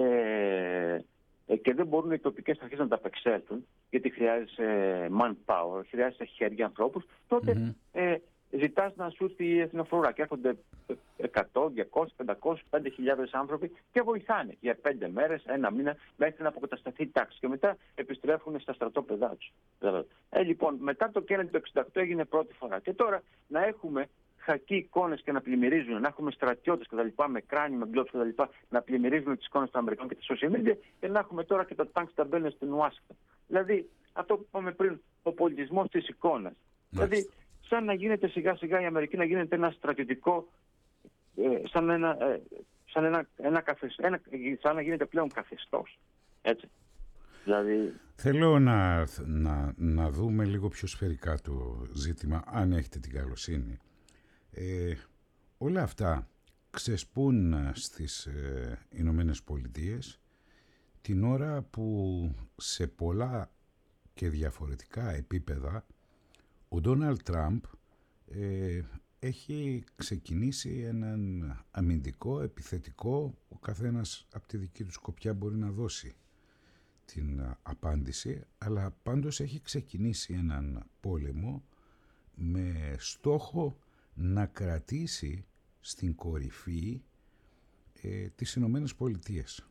και δεν μπορούν οι τοπικές αρχές να τα απεξέλθουν, γιατί χρειάζεται manpower, χρειάζεται χέρια ανθρώπους, τότε ζητάς να σου έρθει η Εθνοφρουρά και έρχονται 100, 200, 500, 5.000 άνθρωποι και βοηθάνε για 5 μέρες, 1 μήνα, μέχρι να αποκατασταθεί η τάξη και μετά επιστρέφουν στα στρατόπεδά τους. Λοιπόν, μετά το Κέννεντι το 1968 έγινε πρώτη φορά και τώρα να έχουμε χακί εικόνες και να πλημμυρίζουν, να έχουμε στρατιώτες κτλ. Με κράνη, με γκλόπς κτλ. Να πλημμυρίζουν τις εικόνες των Αμερικανών και τις social media και να έχουμε τώρα και τα τάγκς τα μπαίνουν στην Ουάσιγκτον. Δηλαδή, αυτό που είπαμε πριν, ο πολιτισμός της εικόνας. Δηλαδή, σαν να γίνεται σιγά σιγά η Αμερική να γίνεται ένα στρατιωτικό, σαν να γίνεται πλέον καθεστώς. Έτσι. Δηλαδή... Θέλω να δούμε λίγο πιο σφαιρικά το ζήτημα, αν έχετε την καλοσύνη. Όλα αυτά ξεσπούν στις Ηνωμένες Πολιτείες την ώρα που σε πολλά και διαφορετικά επίπεδα ο Ντόναλντ Τραμπ έχει ξεκινήσει έναν αμυντικό, επιθετικό, ο καθένας από τη δική του σκοπιά μπορεί να δώσει την απάντηση, αλλά πάντως έχει ξεκινήσει έναν πόλεμο με στόχο να κρατήσει στην κορυφή τις Ηνωμένες Πολιτείες.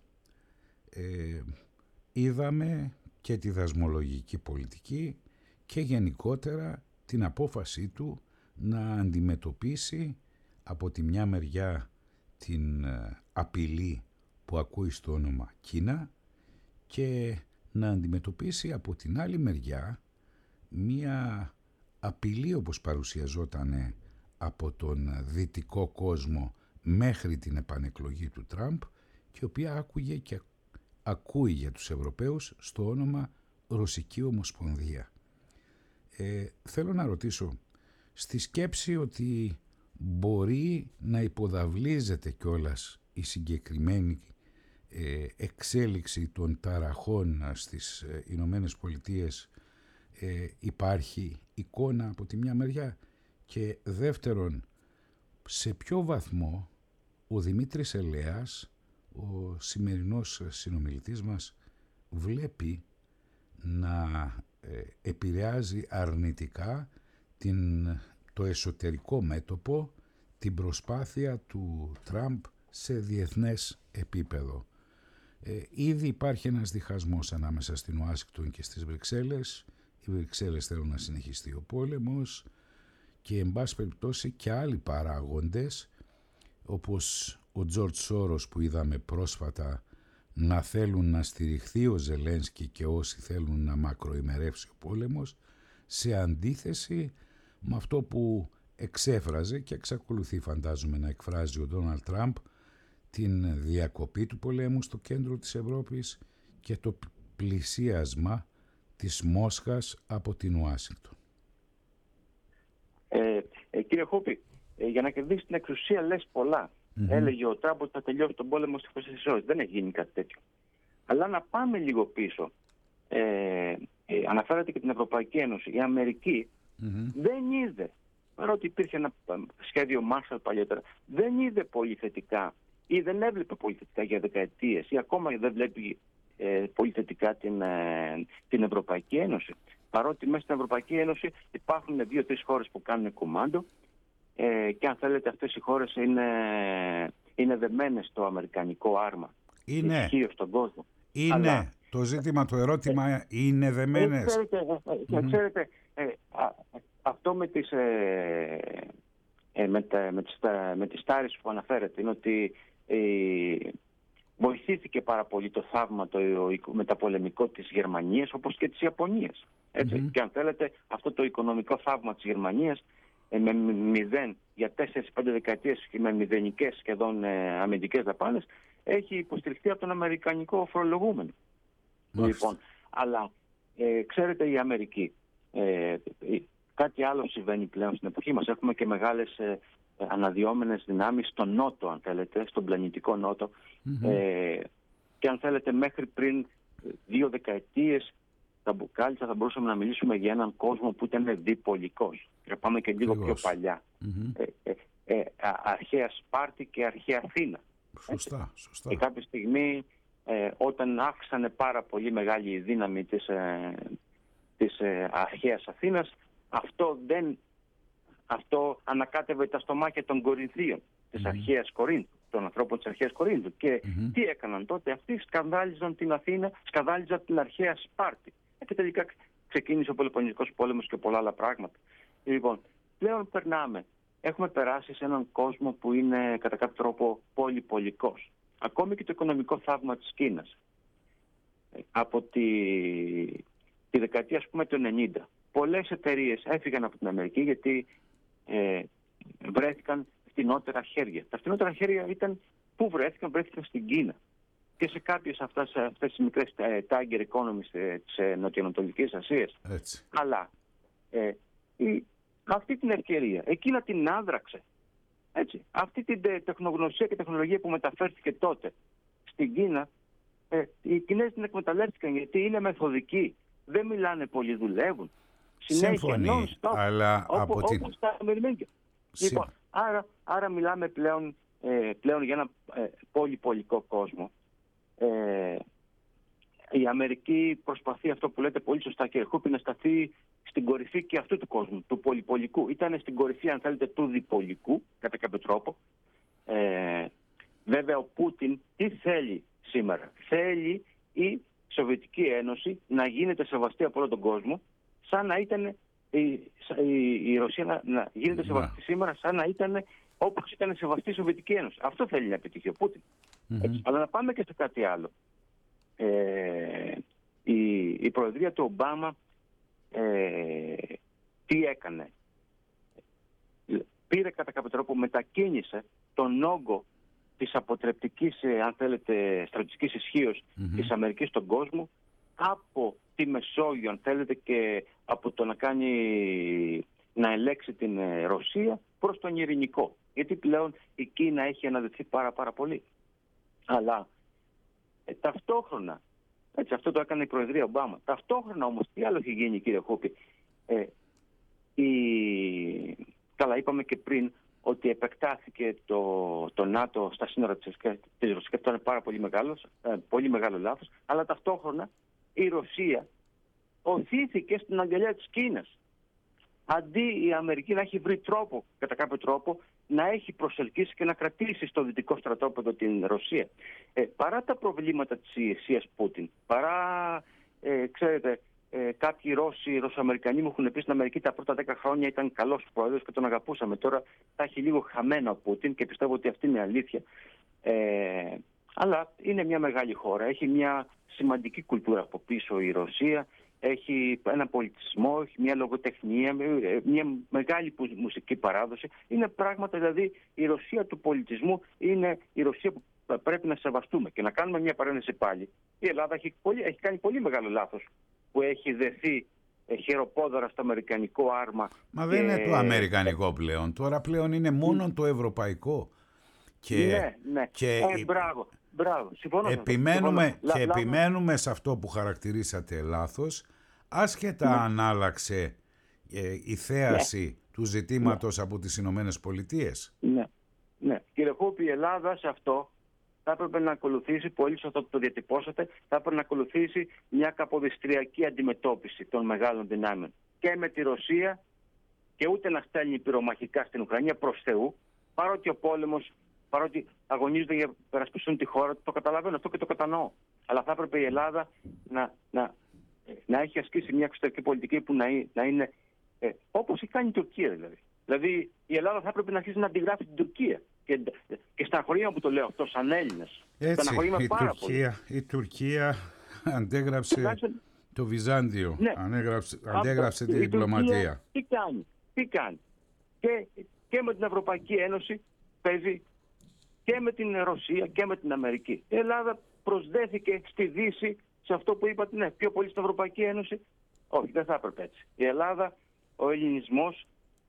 Είδαμε και τη δασμολογική πολιτική και γενικότερα την απόφασή του να αντιμετωπίσει από τη μια μεριά την απειλή που ακούει στο όνομα Κίνα και να αντιμετωπίσει από την άλλη μεριά μία απειλή, όπως παρουσιαζόταν από τον δυτικό κόσμο μέχρι την επανεκλογή του Τραμπ, και η οποία άκουγε και ακούει για τους Ευρωπαίους στο όνομα Ρωσική Ομοσπονδία. Θέλω να ρωτήσω, στη σκέψη ότι μπορεί να υποδαβλίζεται κιόλας η συγκεκριμένη εξέλιξη των ταραχών στις Ηνωμένες Πολιτείες, υπάρχει εικόνα από τη μια μεριά, και δεύτερον, σε ποιο βαθμό ο Δημήτρης Ελέας, ο σημερινός συνομιλητής μας, βλέπει να επηρεάζει αρνητικά το εσωτερικό μέτωπο, την προσπάθεια του Τραμπ σε διεθνές επίπεδο. Ήδη υπάρχει ένας διχασμός ανάμεσα στην Ουάσιγκτον και στις Βρυξέλλες. Οι Βρυξέλλες θέλουν να συνεχιστεί ο πόλεμος και εν πάση περιπτώσει και άλλοι παράγοντες, όπως ο Τζορτζ Σόρος που είδαμε πρόσφατα να θέλουν να στηριχθεί ο Ζελένσκι και όσοι θέλουν να μακροημερεύσει ο πόλεμος, σε αντίθεση με αυτό που εξέφραζε και εξακολουθεί, φαντάζομαι, να εκφράζει ο Ντόναλντ Τραμπ, την διακοπή του πολέμου στο κέντρο της Ευρώπης και το πλησίασμα της Μόσχας από την Ουάσιγκτον. Κύριε Χούπη, για να κερδίσει την εξουσία λες πολλά. Έλεγε ο Τραμπ ότι θα τελειώσει τον πόλεμο στις 24 ώρες. Δεν έχει γίνει κάτι τέτοιο. Αλλά να πάμε λίγο πίσω. Αναφέρατε και την Ευρωπαϊκή Ένωση. Η Αμερική δεν είδε, παρότι υπήρχε ένα σχέδιο Marshall παλιότερα, δεν είδε πολύ θετικά ή δεν έβλεπε πολύ θετικά για δεκαετίες ή ακόμα δεν βλέπει πολύ θετικά την Ευρωπαϊκή Ένωση. Παρότι μέσα στην Ευρωπαϊκή Ένωση υπάρχουν 2-3 χώρες που κάνουν κομμάντο και αν θέλετε αυτές οι χώρες είναι δεμένες στο αμερικανικό άρμα. Είναι. Ισχύω στον κόσμο. Είναι. Αλλά, το ζήτημα, το ερώτημα είναι δεμένες. Ξέρετε, αυτό με τις τάρες που αναφέρετε είναι ότι βοηθήθηκε πάρα πολύ το θαύμα το μεταπολεμικό της Γερμανίας όπως και της Ιαπωνίας. Και αν θέλετε αυτό το οικονομικό θαύμα της Γερμανίας με 0 για 4-5 δεκαετίες και με μηδενικές σχεδόν αμυντικές δαπάνες έχει υποστηριχθεί από τον αμερικανικό φορολογούμενο. Λοιπόν, αλλά ξέρετε η Αμερική, κάτι άλλο συμβαίνει πλέον στην εποχή μας. Έχουμε και μεγάλες αναδυόμενες δυνάμεις στον νότο, αν θέλετε, στον πλανητικό νότο. Και αν θέλετε μέχρι πριν 2 δεκαετίες κάλλιστα θα μπορούσαμε να μιλήσουμε για έναν κόσμο που ήταν διπολικός. Και πάμε και λίγο πιο παλιά. Αρχαία Σπάρτη και αρχαία Αθήνα. Σωστά. Και κάποια στιγμή όταν άξανε πάρα πολύ μεγάλη η δύναμη της αρχαίας Αθήνας, αυτό ανακάτευε τα στομάχια των Κορινθίων, της αρχαίας Κορίνθου, των ανθρώπων της αρχαίας Κορίνθου. Και τι έκαναν τότε? Αυτοί σκανδάλιζαν την Αθήνα, σκανδάλιζαν την αρχαία Σπάρτη. Και τελικά ξεκίνησε ο Πελοποννησικός πόλεμος και πολλά άλλα πράγματα. Λοιπόν, πλέον έχουμε περάσει σε έναν κόσμο που είναι κατά κάποιο τρόπο πολυπολικός. Ακόμη και το οικονομικό θαύμα της Κίνας. Από τη δεκαετία, ας πούμε, του 90, πολλές εταιρείες έφυγαν από την Αμερική γιατί βρέθηκαν φτηνότερα χέρια. Τα φτηνότερα χέρια πού βρέθηκαν στην Κίνα. Και σε κάποιες αυτές τις μικρές tiger economies της Νοτιοανατολικής Ασίας. Αλλά αυτή την ευκαιρία, εκείνα την άδραξε. Αυτή την τεχνογνωσία και τεχνολογία που μεταφέρθηκε τότε στην Κίνα, οι Κινέζοι την εκμεταλλεύτηκαν γιατί είναι μεθοδικοί. Δεν μιλάνε πολύ, δουλεύουν. Σύμφωνοι, αλλά από την... όπως τα Αμερικάνικα. Λοιπόν, άρα μιλάμε πλέον για ένα πολυπολικό κόσμο. Η Αμερική προσπαθεί αυτό που λέτε πολύ σωστά, κύριε Χούπη, να σταθεί στην κορυφή και αυτού του κόσμου, του πολυπολικού. Ήταν στην κορυφή, αν θέλετε, του διπολικού, κατά κάποιο τρόπο. Βέβαια, ο Πούτιν τι θέλει σήμερα? Θέλει η Σοβιετική Ένωση να γίνεται σεβαστή από όλο τον κόσμο, σαν να ήταν η Ρωσία να γίνεται σεβαστή σήμερα, σαν να ήταν όπως ήταν σεβαστή η Σοβιετική Ένωση. Αυτό θέλει να επιτύχει ο Πούτιν. Αλλά να πάμε και σε κάτι άλλο. η προεδρία του Ομπάμα τι έκανε? Πήρε κατά κάποιο τρόπο, μετακίνησε τον όγκο της αποτρεπτικής, αν θέλετε, στρατιωτικής ισχύως της Αμερικής στον κόσμο από τη Μεσόγειο, αν θέλετε, και από το να ελέξει την Ρωσία προς τον Ειρηνικό. Γιατί πλέον η Κίνα έχει αναδειχθεί πάρα πολύ. Αλλά ταυτόχρονα, έτσι, αυτό το έκανε η Προεδρία Ομπάμα. Ταυτόχρονα όμως, τι άλλο έχει γίνει, κύριε Χούπη? Καλά, είπαμε και πριν ότι επεκτάθηκε το ΝΑΤΟ στα σύνορα της Ρωσίας. Αυτό είναι πολύ μεγάλο λάθος. Αλλά ταυτόχρονα η Ρωσία οθήθηκε στην αγκαλιά της Κίνας. Αντί η Αμερική να έχει βρει τρόπο, κατά κάποιο τρόπο, να έχει προσελκύσει και να κρατήσει στο δυτικό στρατόπεδο την Ρωσία. Παρά τα προβλήματα της ηγεσίας Πούτιν, παρά, ξέρετε, κάποιοι Ρωσοαμερικανοί μου έχουν πει στην Αμερική τα πρώτα 10 χρόνια ήταν καλός πρόεδρος και τον αγαπούσαμε. Τώρα τα έχει λίγο χαμένα ο Πούτιν και πιστεύω ότι αυτή είναι η αλήθεια. Αλλά είναι μια μεγάλη χώρα. Έχει μια σημαντική κουλτούρα από πίσω η Ρωσία. Έχει ένα πολιτισμό, έχει μια λογοτεχνία, μια μεγάλη μουσική παράδοση. Είναι πράγματα, δηλαδή, η Ρωσία του πολιτισμού είναι η Ρωσία που πρέπει να σεβαστούμε. Και να κάνουμε μια παρένθεση πάλι. Η Ελλάδα έχει κάνει πολύ μεγάλο λάθος που έχει δεθεί χεροπόδαρα στο αμερικανικό άρμα. Μα δεν είναι το αμερικανικό πλέον. Τώρα πλέον είναι μόνο το ευρωπαϊκό. Ναι. Μπράβο. Συμφωνώ. Επιμένουμε σε αυτό που χαρακτηρίσατε λάθος, άσχετα αν άλλαξε η θέαση του ζητήματος από τις Ηνωμένες Πολιτείες. Ναι. Κύριε Χούπη, η Ελλάδα σε αυτό θα έπρεπε να ακολουθήσει, πολύ σωστά το διατυπώσατε, θα έπρεπε να ακολουθήσει μια καποδιστριακή αντιμετώπιση των μεγάλων δυνάμεων. Και με τη Ρωσία, και ούτε να στέλνει πυρομαχικά στην Ουκρανία, προς Θεού, παρότι ο πόλεμος, παρότι αγωνίζονται για να περασπίσουν τη χώρα, το καταλαβαίνω αυτό και το κατανοώ. Αλλά θα έπρεπε η Ελλάδα να έχει ασκήσει μια εξωτερική πολιτική που να είναι όπως κάνει η Τουρκία, δηλαδή. Δηλαδή η Ελλάδα θα έπρεπε να αρχίσει να αντιγράφει την Τουρκία. Και στεναχωρία που το λέω αυτό σαν Έλληνες. Έτσι, η Τουρκία αντέγραψε το Βυζάντιο, ναι. Αντέγραψε τη διπλωματία. Τι κάνει. Και με την Ευρωπαϊκή Ένωση παίζει, και με την Ρωσία και με την Αμερική. Η Ελλάδα προσδέθηκε στη Δύση σε αυτό που είπατε, ναι, πιο πολύ στην Ευρωπαϊκή Ένωση. Όχι, δεν θα έπρεπε έτσι. Η Ελλάδα, ο ελληνισμός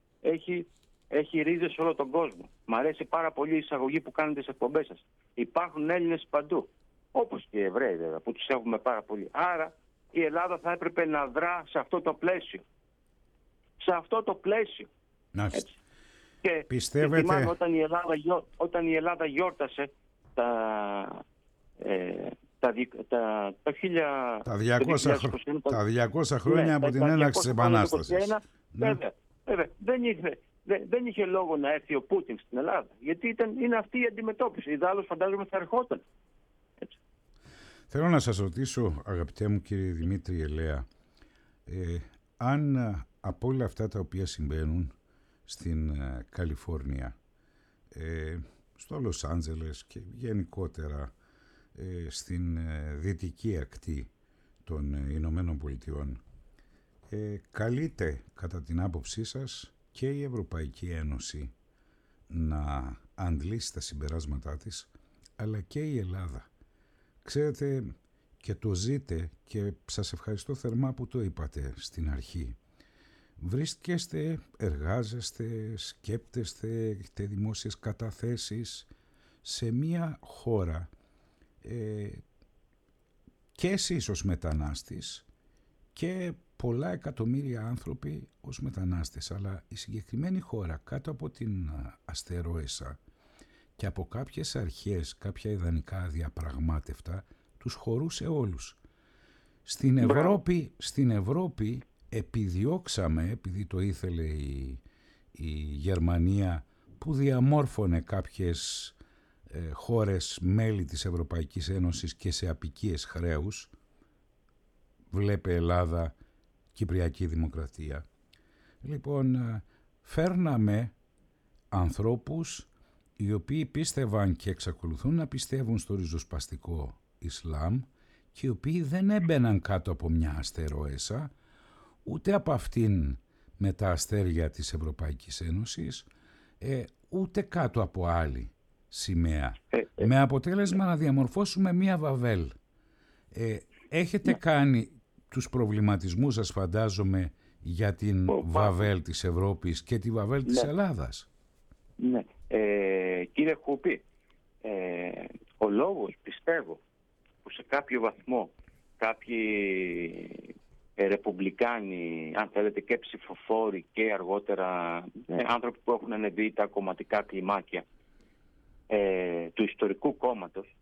έχει ρίζες σε όλο τον κόσμο. Μ' αρέσει πάρα πολύ η εισαγωγή που κάνετε στις εκπομπές σας. Υπάρχουν Έλληνες παντού. Όπως και οι Εβραίοι, βέβαια, που τους έχουμε πάρα πολύ. Άρα η Ελλάδα θα έπρεπε να δρά σε αυτό το πλαίσιο. Σε αυτό το πλαίσιο. Και πιστεύετε... θυμάμαι όταν η Ελλάδα γιόρτασε τα 200 χρόνια από την έναρξη της Επανάστασης. Βέβαια, δεν είχε λόγο να έρθει ο Πούτιν στην Ελλάδα. Γιατί είναι αυτή η αντιμετώπιση. Ιδάλλως φαντάζομαι θα ερχόταν. Έτσι. Θέλω να σας ρωτήσω, αγαπητέ μου κύριε Δημήτρη Ελέα, αν από όλα αυτά τα οποία συμβαίνουν στην Καλιφόρνια, στο Λος Άντζελες και γενικότερα στην δυτική ακτή των Ηνωμένων Πολιτειών, καλείται κατά την άποψή σας και η Ευρωπαϊκή Ένωση να αντλήσει τα συμπεράσματά της, αλλά και η Ελλάδα. Ξέρετε, και το ζείτε, και σας ευχαριστώ θερμά που το είπατε στην αρχή. Βρίσκεστε, εργάζεστε, σκέπτεστε, έχετε δημόσιες καταθέσεις σε μια χώρα και εσείς ως μετανάστης και πολλά εκατομμύρια άνθρωποι ως μετανάστες, αλλά η συγκεκριμένη χώρα κάτω από την αστερόεσα και από κάποιες αρχές, κάποια ιδανικά αδιαπραγμάτευτα, τους χωρούσε όλους. Στην Ευρώπη επιδιώξαμε, επειδή το ήθελε η Γερμανία, που διαμόρφωνε κάποιες χώρες μέλη της Ευρωπαϊκής Ένωσης και σε απικίες χρέους, βλέπε Ελλάδα, Κυπριακή Δημοκρατία. Λοιπόν, φέρναμε ανθρώπους οι οποίοι πίστευαν και εξακολουθούν να πιστεύουν στο ριζοσπαστικό Ισλάμ και οι οποίοι δεν έμπαιναν κάτω από μια αστερόεσα, ούτε από αυτήν με τα αστέρια της Ευρωπαϊκής Ένωσης, ούτε κάτω από άλλη σημαία. Με αποτέλεσμα να διαμορφώσουμε μια Βαβέλ. Έχετε κάνει τους προβληματισμούς σας, φαντάζομαι, για την Βαβέλ της Ευρώπης και τη Βαβέλ της Ελλάδας. Ναι. Κύριε Χούπη, ο λόγος, πιστεύω, που σε κάποιο βαθμό κάποιοι ρεπουμπλικάνοι, αν θέλετε, και ψηφοφόροι και αργότερα άνθρωποι που έχουν ανεβεί τα κομματικά κλιμάκια του ιστορικού κόμματος,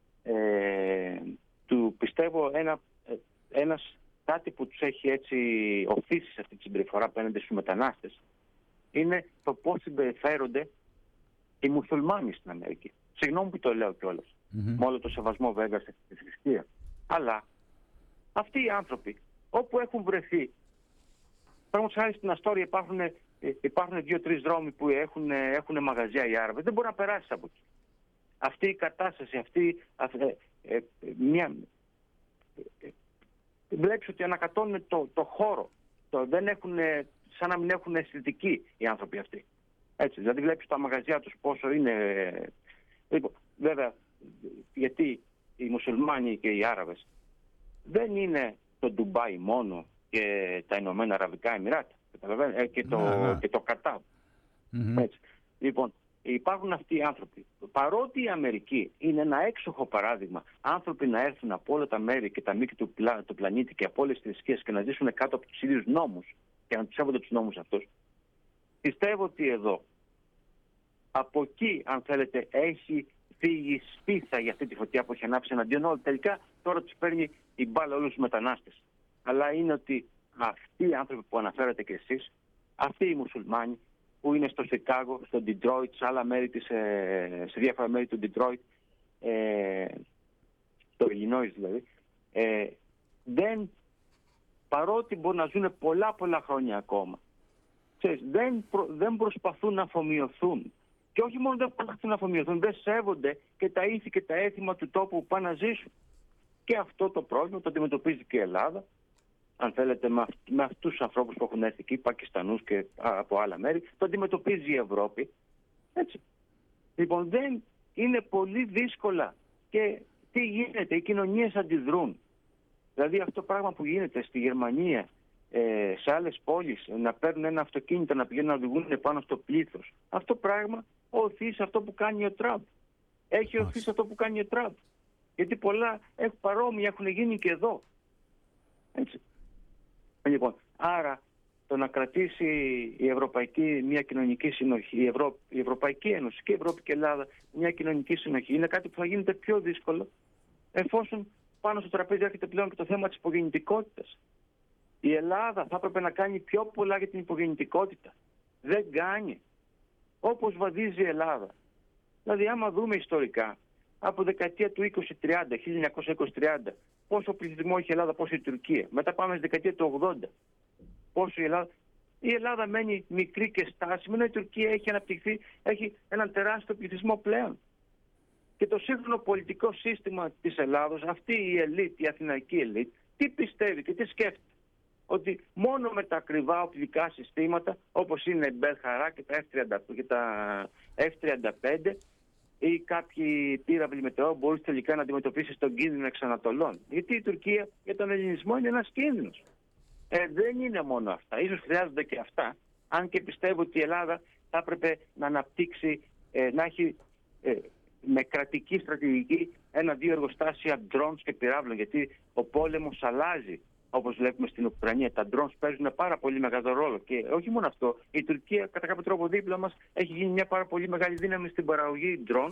του πιστεύω ένας κάτι που τους έχει έτσι οθήσει σε αυτή τη συμπεριφορά απέναντι στους μετανάστες είναι το πώς συμπεριφέρονται οι μουσουλμάνοι στην Αμερική. Συγγνώμη που το λέω κιόλας. Με όλο το σεβασμό βέβαια στη θρησκεία. Αλλά αυτοί οι άνθρωποι όπου έχουν βρεθεί, πράγματι χάρη στην Αστόρια υπάρχουν 2-3 δρόμοι που έχουν μαγαζιά οι Άραβες, δεν μπορεί να περάσει από εκεί. Αυτή η κατάσταση, βλέπεις ότι ανακατώνουν το χώρο. Σαν να μην έχουν αισθητική οι άνθρωποι αυτοί. Έτσι, δηλαδή βλέπεις τα μαγαζιά τους πόσο είναι. Λοιπόν, βέβαια, γιατί οι μουσουλμάνοι και οι Άραβες δεν είναι το Ντουμπάι μόνο και τα Ηνωμένα Αραβικά Εμιράτα και το Κατάρ. Έτσι. Λοιπόν, υπάρχουν αυτοί οι άνθρωποι. Παρότι η Αμερική είναι ένα έξοχο παράδειγμα, άνθρωποι να έρθουν από όλα τα μέρη και τα μήκη του πλανήτη και από όλες τις θρησκείες και να ζήσουν κάτω από τους ίδιους νόμους και να τους σέβονται τους νόμους αυτούς, πιστεύω ότι εδώ, από εκεί, αν θέλετε, έχει φύγει σπίθα για αυτή τη φωτιά που έχει ανάψει εναντίον όλων. Τελικά τώρα τους παίρνει η μπάλα όλους τους μετανάστες. Αλλά είναι ότι αυτοί οι άνθρωποι που αναφέρατε κι εσείς, αυτοί οι μουσουλμάνοι που είναι στο Σικάγο, στο Ντιτρόιτ, σε διάφορα μέρη του Ντιτρόιτ, στο Illinois δηλαδή, παρότι μπορούν να ζουν πολλά χρόνια ακόμα, δεν προσπαθούν να αφομοιωθούν. Και όχι μόνο δεν προσπαθούν να αφομοιωθούν, δεν σέβονται και τα ήθη και τα έθιμα του τόπου που πάνε να ζήσουν. Και αυτό το πρόβλημα το αντιμετωπίζει και η Ελλάδα, αν θέλετε, με αυτούς τους ανθρώπους που έχουν έρθει εκεί, Πακιστανούς και από άλλα μέρη, το αντιμετωπίζει η Ευρώπη. Έτσι. Λοιπόν, δεν είναι πολύ δύσκολα. Και τι γίνεται, οι κοινωνίες αντιδρούν. Δηλαδή αυτό το πράγμα που γίνεται στη Γερμανία, σε άλλες πόλεις, να παίρνουν ένα αυτοκίνητο, να πηγαίνουν να οδηγούν πάνω στο πλήθος. Αυτό το πράγμα οθεί σε αυτό που κάνει ο Τραμπ. Έχει οθεί σε αυτό που κάνει ο Τραμπ. Γιατί πολλά παρόμοια έχουν γίνει και εδώ. Έτσι. Λοιπόν, άρα το να κρατήσει η Ευρωπαϊκή μια κοινωνική συνοχή, η Ευρωπαϊκή Ένωση και η Ευρώπη και η Ελλάδα μια κοινωνική συνοχή είναι κάτι που θα γίνεται πιο δύσκολο εφόσον πάνω στο τραπέζι έρχεται πλέον και το θέμα της υπογεννητικότητας. Η Ελλάδα θα έπρεπε να κάνει πιο πολλά για την υπογεννητικότητα. Δεν κάνει. Όπως βαδίζει η Ελλάδα. Δηλαδή άμα δούμε ιστορικά, από δεκαετία του 20-30, 1920-30, πόσο πληθυσμό έχει η Ελλάδα, πόσο η Τουρκία. Μετά πάμε στη δεκαετία του 80, πόσο η Ελλάδα. Η Ελλάδα μένει μικρή και στάσιμη, ενώ η Τουρκία έχει αναπτυχθεί, έχει έναν τεράστιο πληθυσμό πλέον. Και το σύγχρονο πολιτικό σύστημα της Ελλάδος, αυτή η ελίτ, η αθηναϊκή ελίτ, τι πιστεύει και τι σκέφτεται. Ότι μόνο με τα ακριβά οπλικά συστήματα, όπως είναι η Μπελχαρά και τα F-35 ή κάποιοι πύραυλοι μετεό, μπορείς τελικά να αντιμετωπίσεις τον κίνδυνο εξ Ανατολών. Γιατί η Τουρκία για τον ελληνισμό είναι ένας κίνδυνος. Δεν είναι μόνο αυτά. Ίσως χρειάζονται και αυτά. Αν και πιστεύω ότι η Ελλάδα θα έπρεπε να αναπτύξει, να έχει με κρατική στρατηγική 1-2 εργοστάσια drones και πυράβλων. Γιατί ο πόλεμος αλλάζει. Όπως βλέπουμε στην Ουκρανία, τα drones παίζουν πάρα πολύ μεγάλο ρόλο. Και όχι μόνο αυτό, η Τουρκία κατά κάποιο τρόπο δίπλα μας έχει γίνει μια πάρα πολύ μεγάλη δύναμη στην παραγωγή drone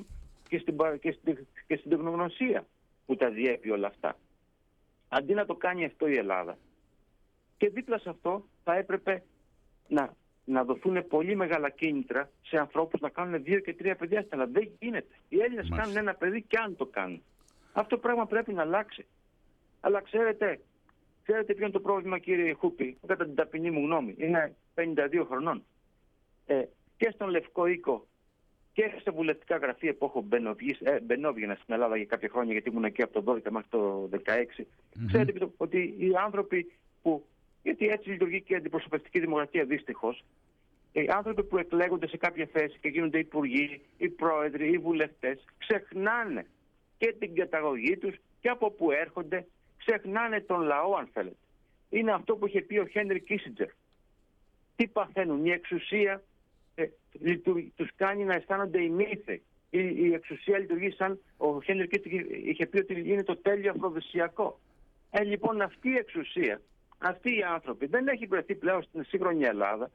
και στην τεχνογνωσία που τα διέπει όλα αυτά. Αντί να το κάνει αυτό η Ελλάδα. Και δίπλα σε αυτό θα έπρεπε να δοθούν πολύ μεγάλα κίνητρα σε ανθρώπους να κάνουν 2 και 3 παιδιά. Αλλά δεν γίνεται. Οι Έλληνες κάνουν ένα παιδί και αν το κάνουν. Αυτό το πράγμα πρέπει να αλλάξει. Αλλά ξέρετε ποιο είναι το πρόβλημα, κύριε Χούπη, κατά την ταπεινή μου γνώμη. Είναι 52 χρονών. Και στον Λευκό Οίκο και σε βουλευτικά γραφεία που έχω μπαινόβγαινα στην Ελλάδα για κάποια χρόνια, γιατί ήμουν εκεί από το 12 μέχρι το 16. Ξέρετε ότι οι άνθρωποι που. Γιατί έτσι λειτουργεί και η αντιπροσωπευτική δημοκρατία, δυστυχώς. Οι άνθρωποι που εκλέγονται σε κάποια θέση και γίνονται υπουργοί, οι πρόεδροι, οι βουλευτές, ξεχνάνε και την καταγωγή τους και από που έρχονται, ξεχνάνε τον λαό, αν θέλετε. Είναι αυτό που είχε πει ο Χένρι Κίσιντζερ. Τι παθαίνουν? Η εξουσία τους κάνει να αισθάνονται ημίθεοι. Η εξουσία λειτουργεί σαν ο Χένρι Κίσιντζερ είχε πει ότι είναι το τέλειο αφροδισιακό. Λοιπόν, αυτή η εξουσία, αυτοί οι άνθρωποι δεν έχει βρεθεί πλέον στην σύγχρονη Ελλάδα.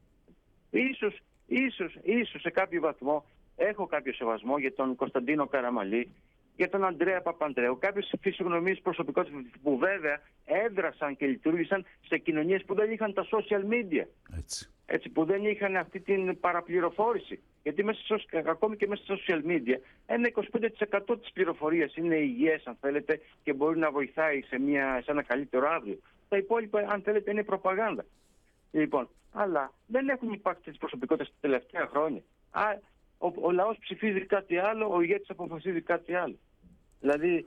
Ίσως σε κάποιο βαθμό έχω κάποιο σεβασμό για τον Κωνσταντίνο Καραμαλή, για τον Ανδρέα Παπανδρέου, κάποιες φυσιογνωμίες προσωπικότητες που βέβαια έδρασαν και λειτουργήσαν σε κοινωνίες που δεν είχαν τα social media. Έτσι, που δεν είχαν αυτή την παραπληροφόρηση. Γιατί ακόμη και μέσα στα social media, ένα 25% της πληροφορίας είναι υγιές, αν θέλετε, και μπορεί να βοηθάει σε ένα καλύτερο αύριο. Τα υπόλοιπα, αν θέλετε, είναι προπαγάνδα. Λοιπόν, αλλά δεν έχουν υπάρξει τις προσωπικότητες τα τελευταία χρόνια. Ο λαός ψηφίζει κάτι άλλο, ο ηγέτης αποφασίζει κάτι άλλο. Δηλαδή,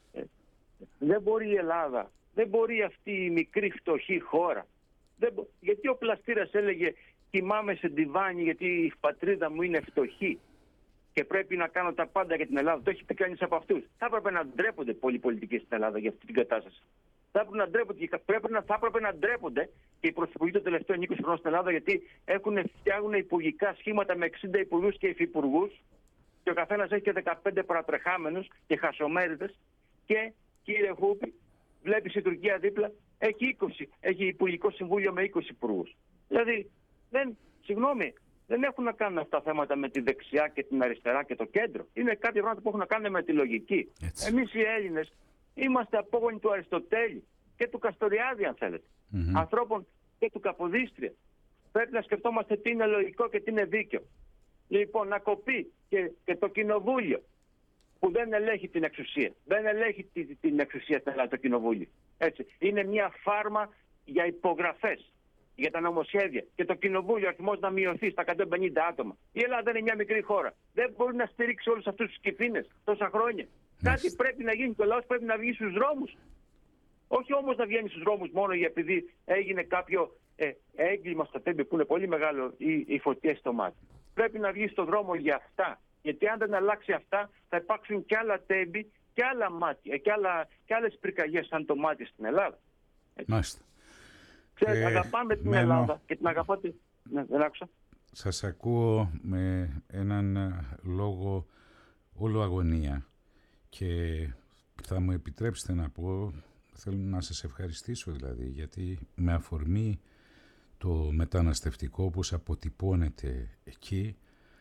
δεν μπορεί η Ελλάδα, δεν μπορεί αυτή η μικρή φτωχή χώρα. Γιατί ο Πλαστήρας έλεγε «Κοιμάμαι σε ντιβάνι γιατί η πατρίδα μου είναι φτωχή και πρέπει να κάνω τα πάντα για την Ελλάδα». Το έχει πει κανείς από αυτούς. Θα έπρεπε να ντρέπονται πολλοί πολιτικοί στην Ελλάδα για αυτή την κατάσταση. Θα έπρεπε να ντρέπονται και οι πρωθυπουργοί των τελευταίων 20 χρόνων στην Ελλάδα, γιατί φτιάχνουν υπουργικά σχήματα με 60 υπουργούς και υφυπουργούς και ο καθένας έχει και 15 παρατρεχάμενους και χασομέριδες και, κύριε Χούπη, βλέπεις η Τουρκία δίπλα, έχει υπουργικό συμβούλιο με 20 υπουργούς. Δηλαδή, δεν έχουν να κάνουν αυτά τα θέματα με τη δεξιά και την αριστερά και το κέντρο. Είναι κάποια πράγματα που έχουν να κάνουν με τη λογική. Εμείς οι Έλληνες είμαστε απόγονοι του Αριστοτέλη και του Καστοριάδη, αν θέλετε. Ανθρώπων και του Καποδίστρια. Πρέπει να σκεφτόμαστε τι είναι λογικό και τι είναι δίκαιο. Λοιπόν, να κοπεί και το κοινοβούλιο που δεν ελέγχει την εξουσία. Δεν ελέγχει την εξουσία στην Ελλάδα το κοινοβούλιο. Έτσι. Είναι μια φάρμα για υπογραφές, για τα νομοσχέδια. Και το κοινοβούλιο αριθμός να μειωθεί στα 150 άτομα. Η Ελλάδα είναι μια μικρή χώρα. Δεν μπορεί να στηρίξει όλους αυτούς τους κυφήνες τόσα χρόνια. Κάτι πρέπει να γίνει και ο λαός πρέπει να βγει στους δρόμους. Όχι όμως να βγαίνει στους δρόμους μόνο επειδή έγινε κάποιο έγκλημα στα Τέμπη που είναι πολύ μεγάλο η φωτιά στο μάτι. Πρέπει να βγει στον δρόμο για αυτά. Γιατί αν δεν αλλάξει αυτά θα υπάρξουν και άλλα Τέμπη και άλλα μάτια και άλλες πυρκαγιές σαν το μάτι στην Ελλάδα. Μάλιστα. Ξέρετε, αγαπάμε την Ελλάδα και την αγαπάτε. Ναι, δεν άκουσα. Σας ακούω με έναν λόγο όλο αγωνία και θα μου επιτρέψετε να πω, θέλω να σας ευχαριστήσω δηλαδή, γιατί με αφορμή το μεταναστευτικό όπως αποτυπώνεται εκεί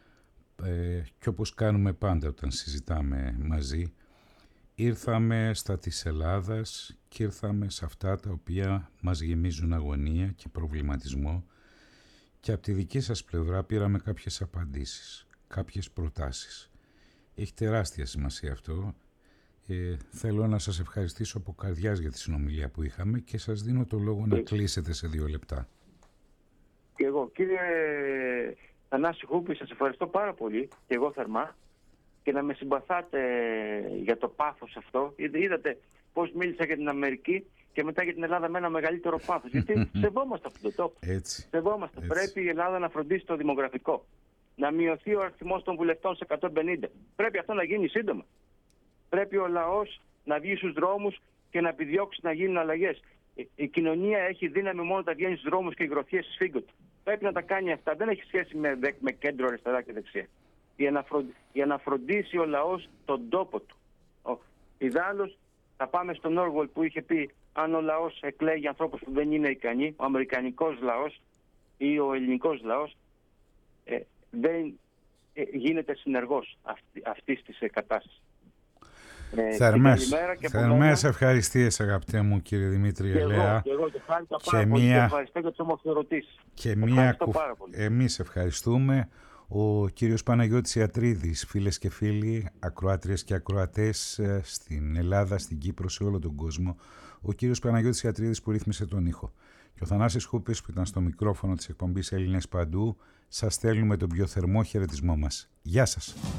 και όπως κάνουμε πάντα όταν συζητάμε μαζί, ήρθαμε στα της Ελλάδας και ήρθαμε σε αυτά τα οποία μας γεμίζουν αγωνία και προβληματισμό και από τη δική σας πλευρά πήραμε κάποιες απαντήσεις, κάποιες προτάσεις. Έχει τεράστια σημασία αυτό. Θέλω να σας ευχαριστήσω από καρδιάς για τη συνομιλία που είχαμε και σας δίνω το λόγο να κλείσετε σε 2 λεπτά. Και εγώ, κύριε Θανάση Χούπη, σας ευχαριστώ πάρα πολύ και εγώ θερμά και να με συμπαθάτε για το πάθος αυτό. Είδατε πώς μίλησα για την Αμερική και μετά για την Ελλάδα με ένα μεγαλύτερο πάθος. Γιατί σεβόμαστε αυτόν τον τόπο. Σεβόμαστε. Έτσι. Πρέπει η Ελλάδα να φροντίσει το δημογραφικό. Να μειωθεί ο αριθμός των βουλευτών σε 150. Πρέπει αυτό να γίνει σύντομα. Πρέπει ο λαός να βγει στους δρόμους και να επιδιώξει να γίνουν αλλαγές. Η κοινωνία έχει δύναμη μόνο όταν βγαίνει στους δρόμους και οι γροθιές σφίγγονται. Πρέπει να τα κάνει αυτά. Δεν έχει σχέση με κέντρο, αριστερά και δεξιά. Για να φροντίσει ο λαός τον τόπο του. Ιδάλλως θα πάμε στον Όργουελ που είχε πει αν ο λαός εκλέγει ανθρώπους που δεν είναι ικανοί, ο αμερικανικός λαός ή ο ελληνικός λαός δεν γίνεται συνεργός αυτής της κατάστασης. Θερμές ευχαριστίες αγαπητέ μου κύριε Δημήτρη Ελέα. Και εγώ ευχαριστώ για τις ομοθερωτήσεις. Εμείς ευχαριστούμε. Ο κύριος Παναγιώτης Ιατρίδης, φίλες και φίλοι, ακροάτριες και ακροατές στην Ελλάδα, στην Κύπρο, σε όλο τον κόσμο. Ο κύριος Παναγιώτης Ιατρίδης που ρύθμισε τον ήχο. Και ο Θανάσης Χούπης που ήταν στο μικρόφωνο της εκπομπής Έλληνες Παντού, σας στέλνουμε τον πιο θερμό χαιρετισμό μας. Γεια σας.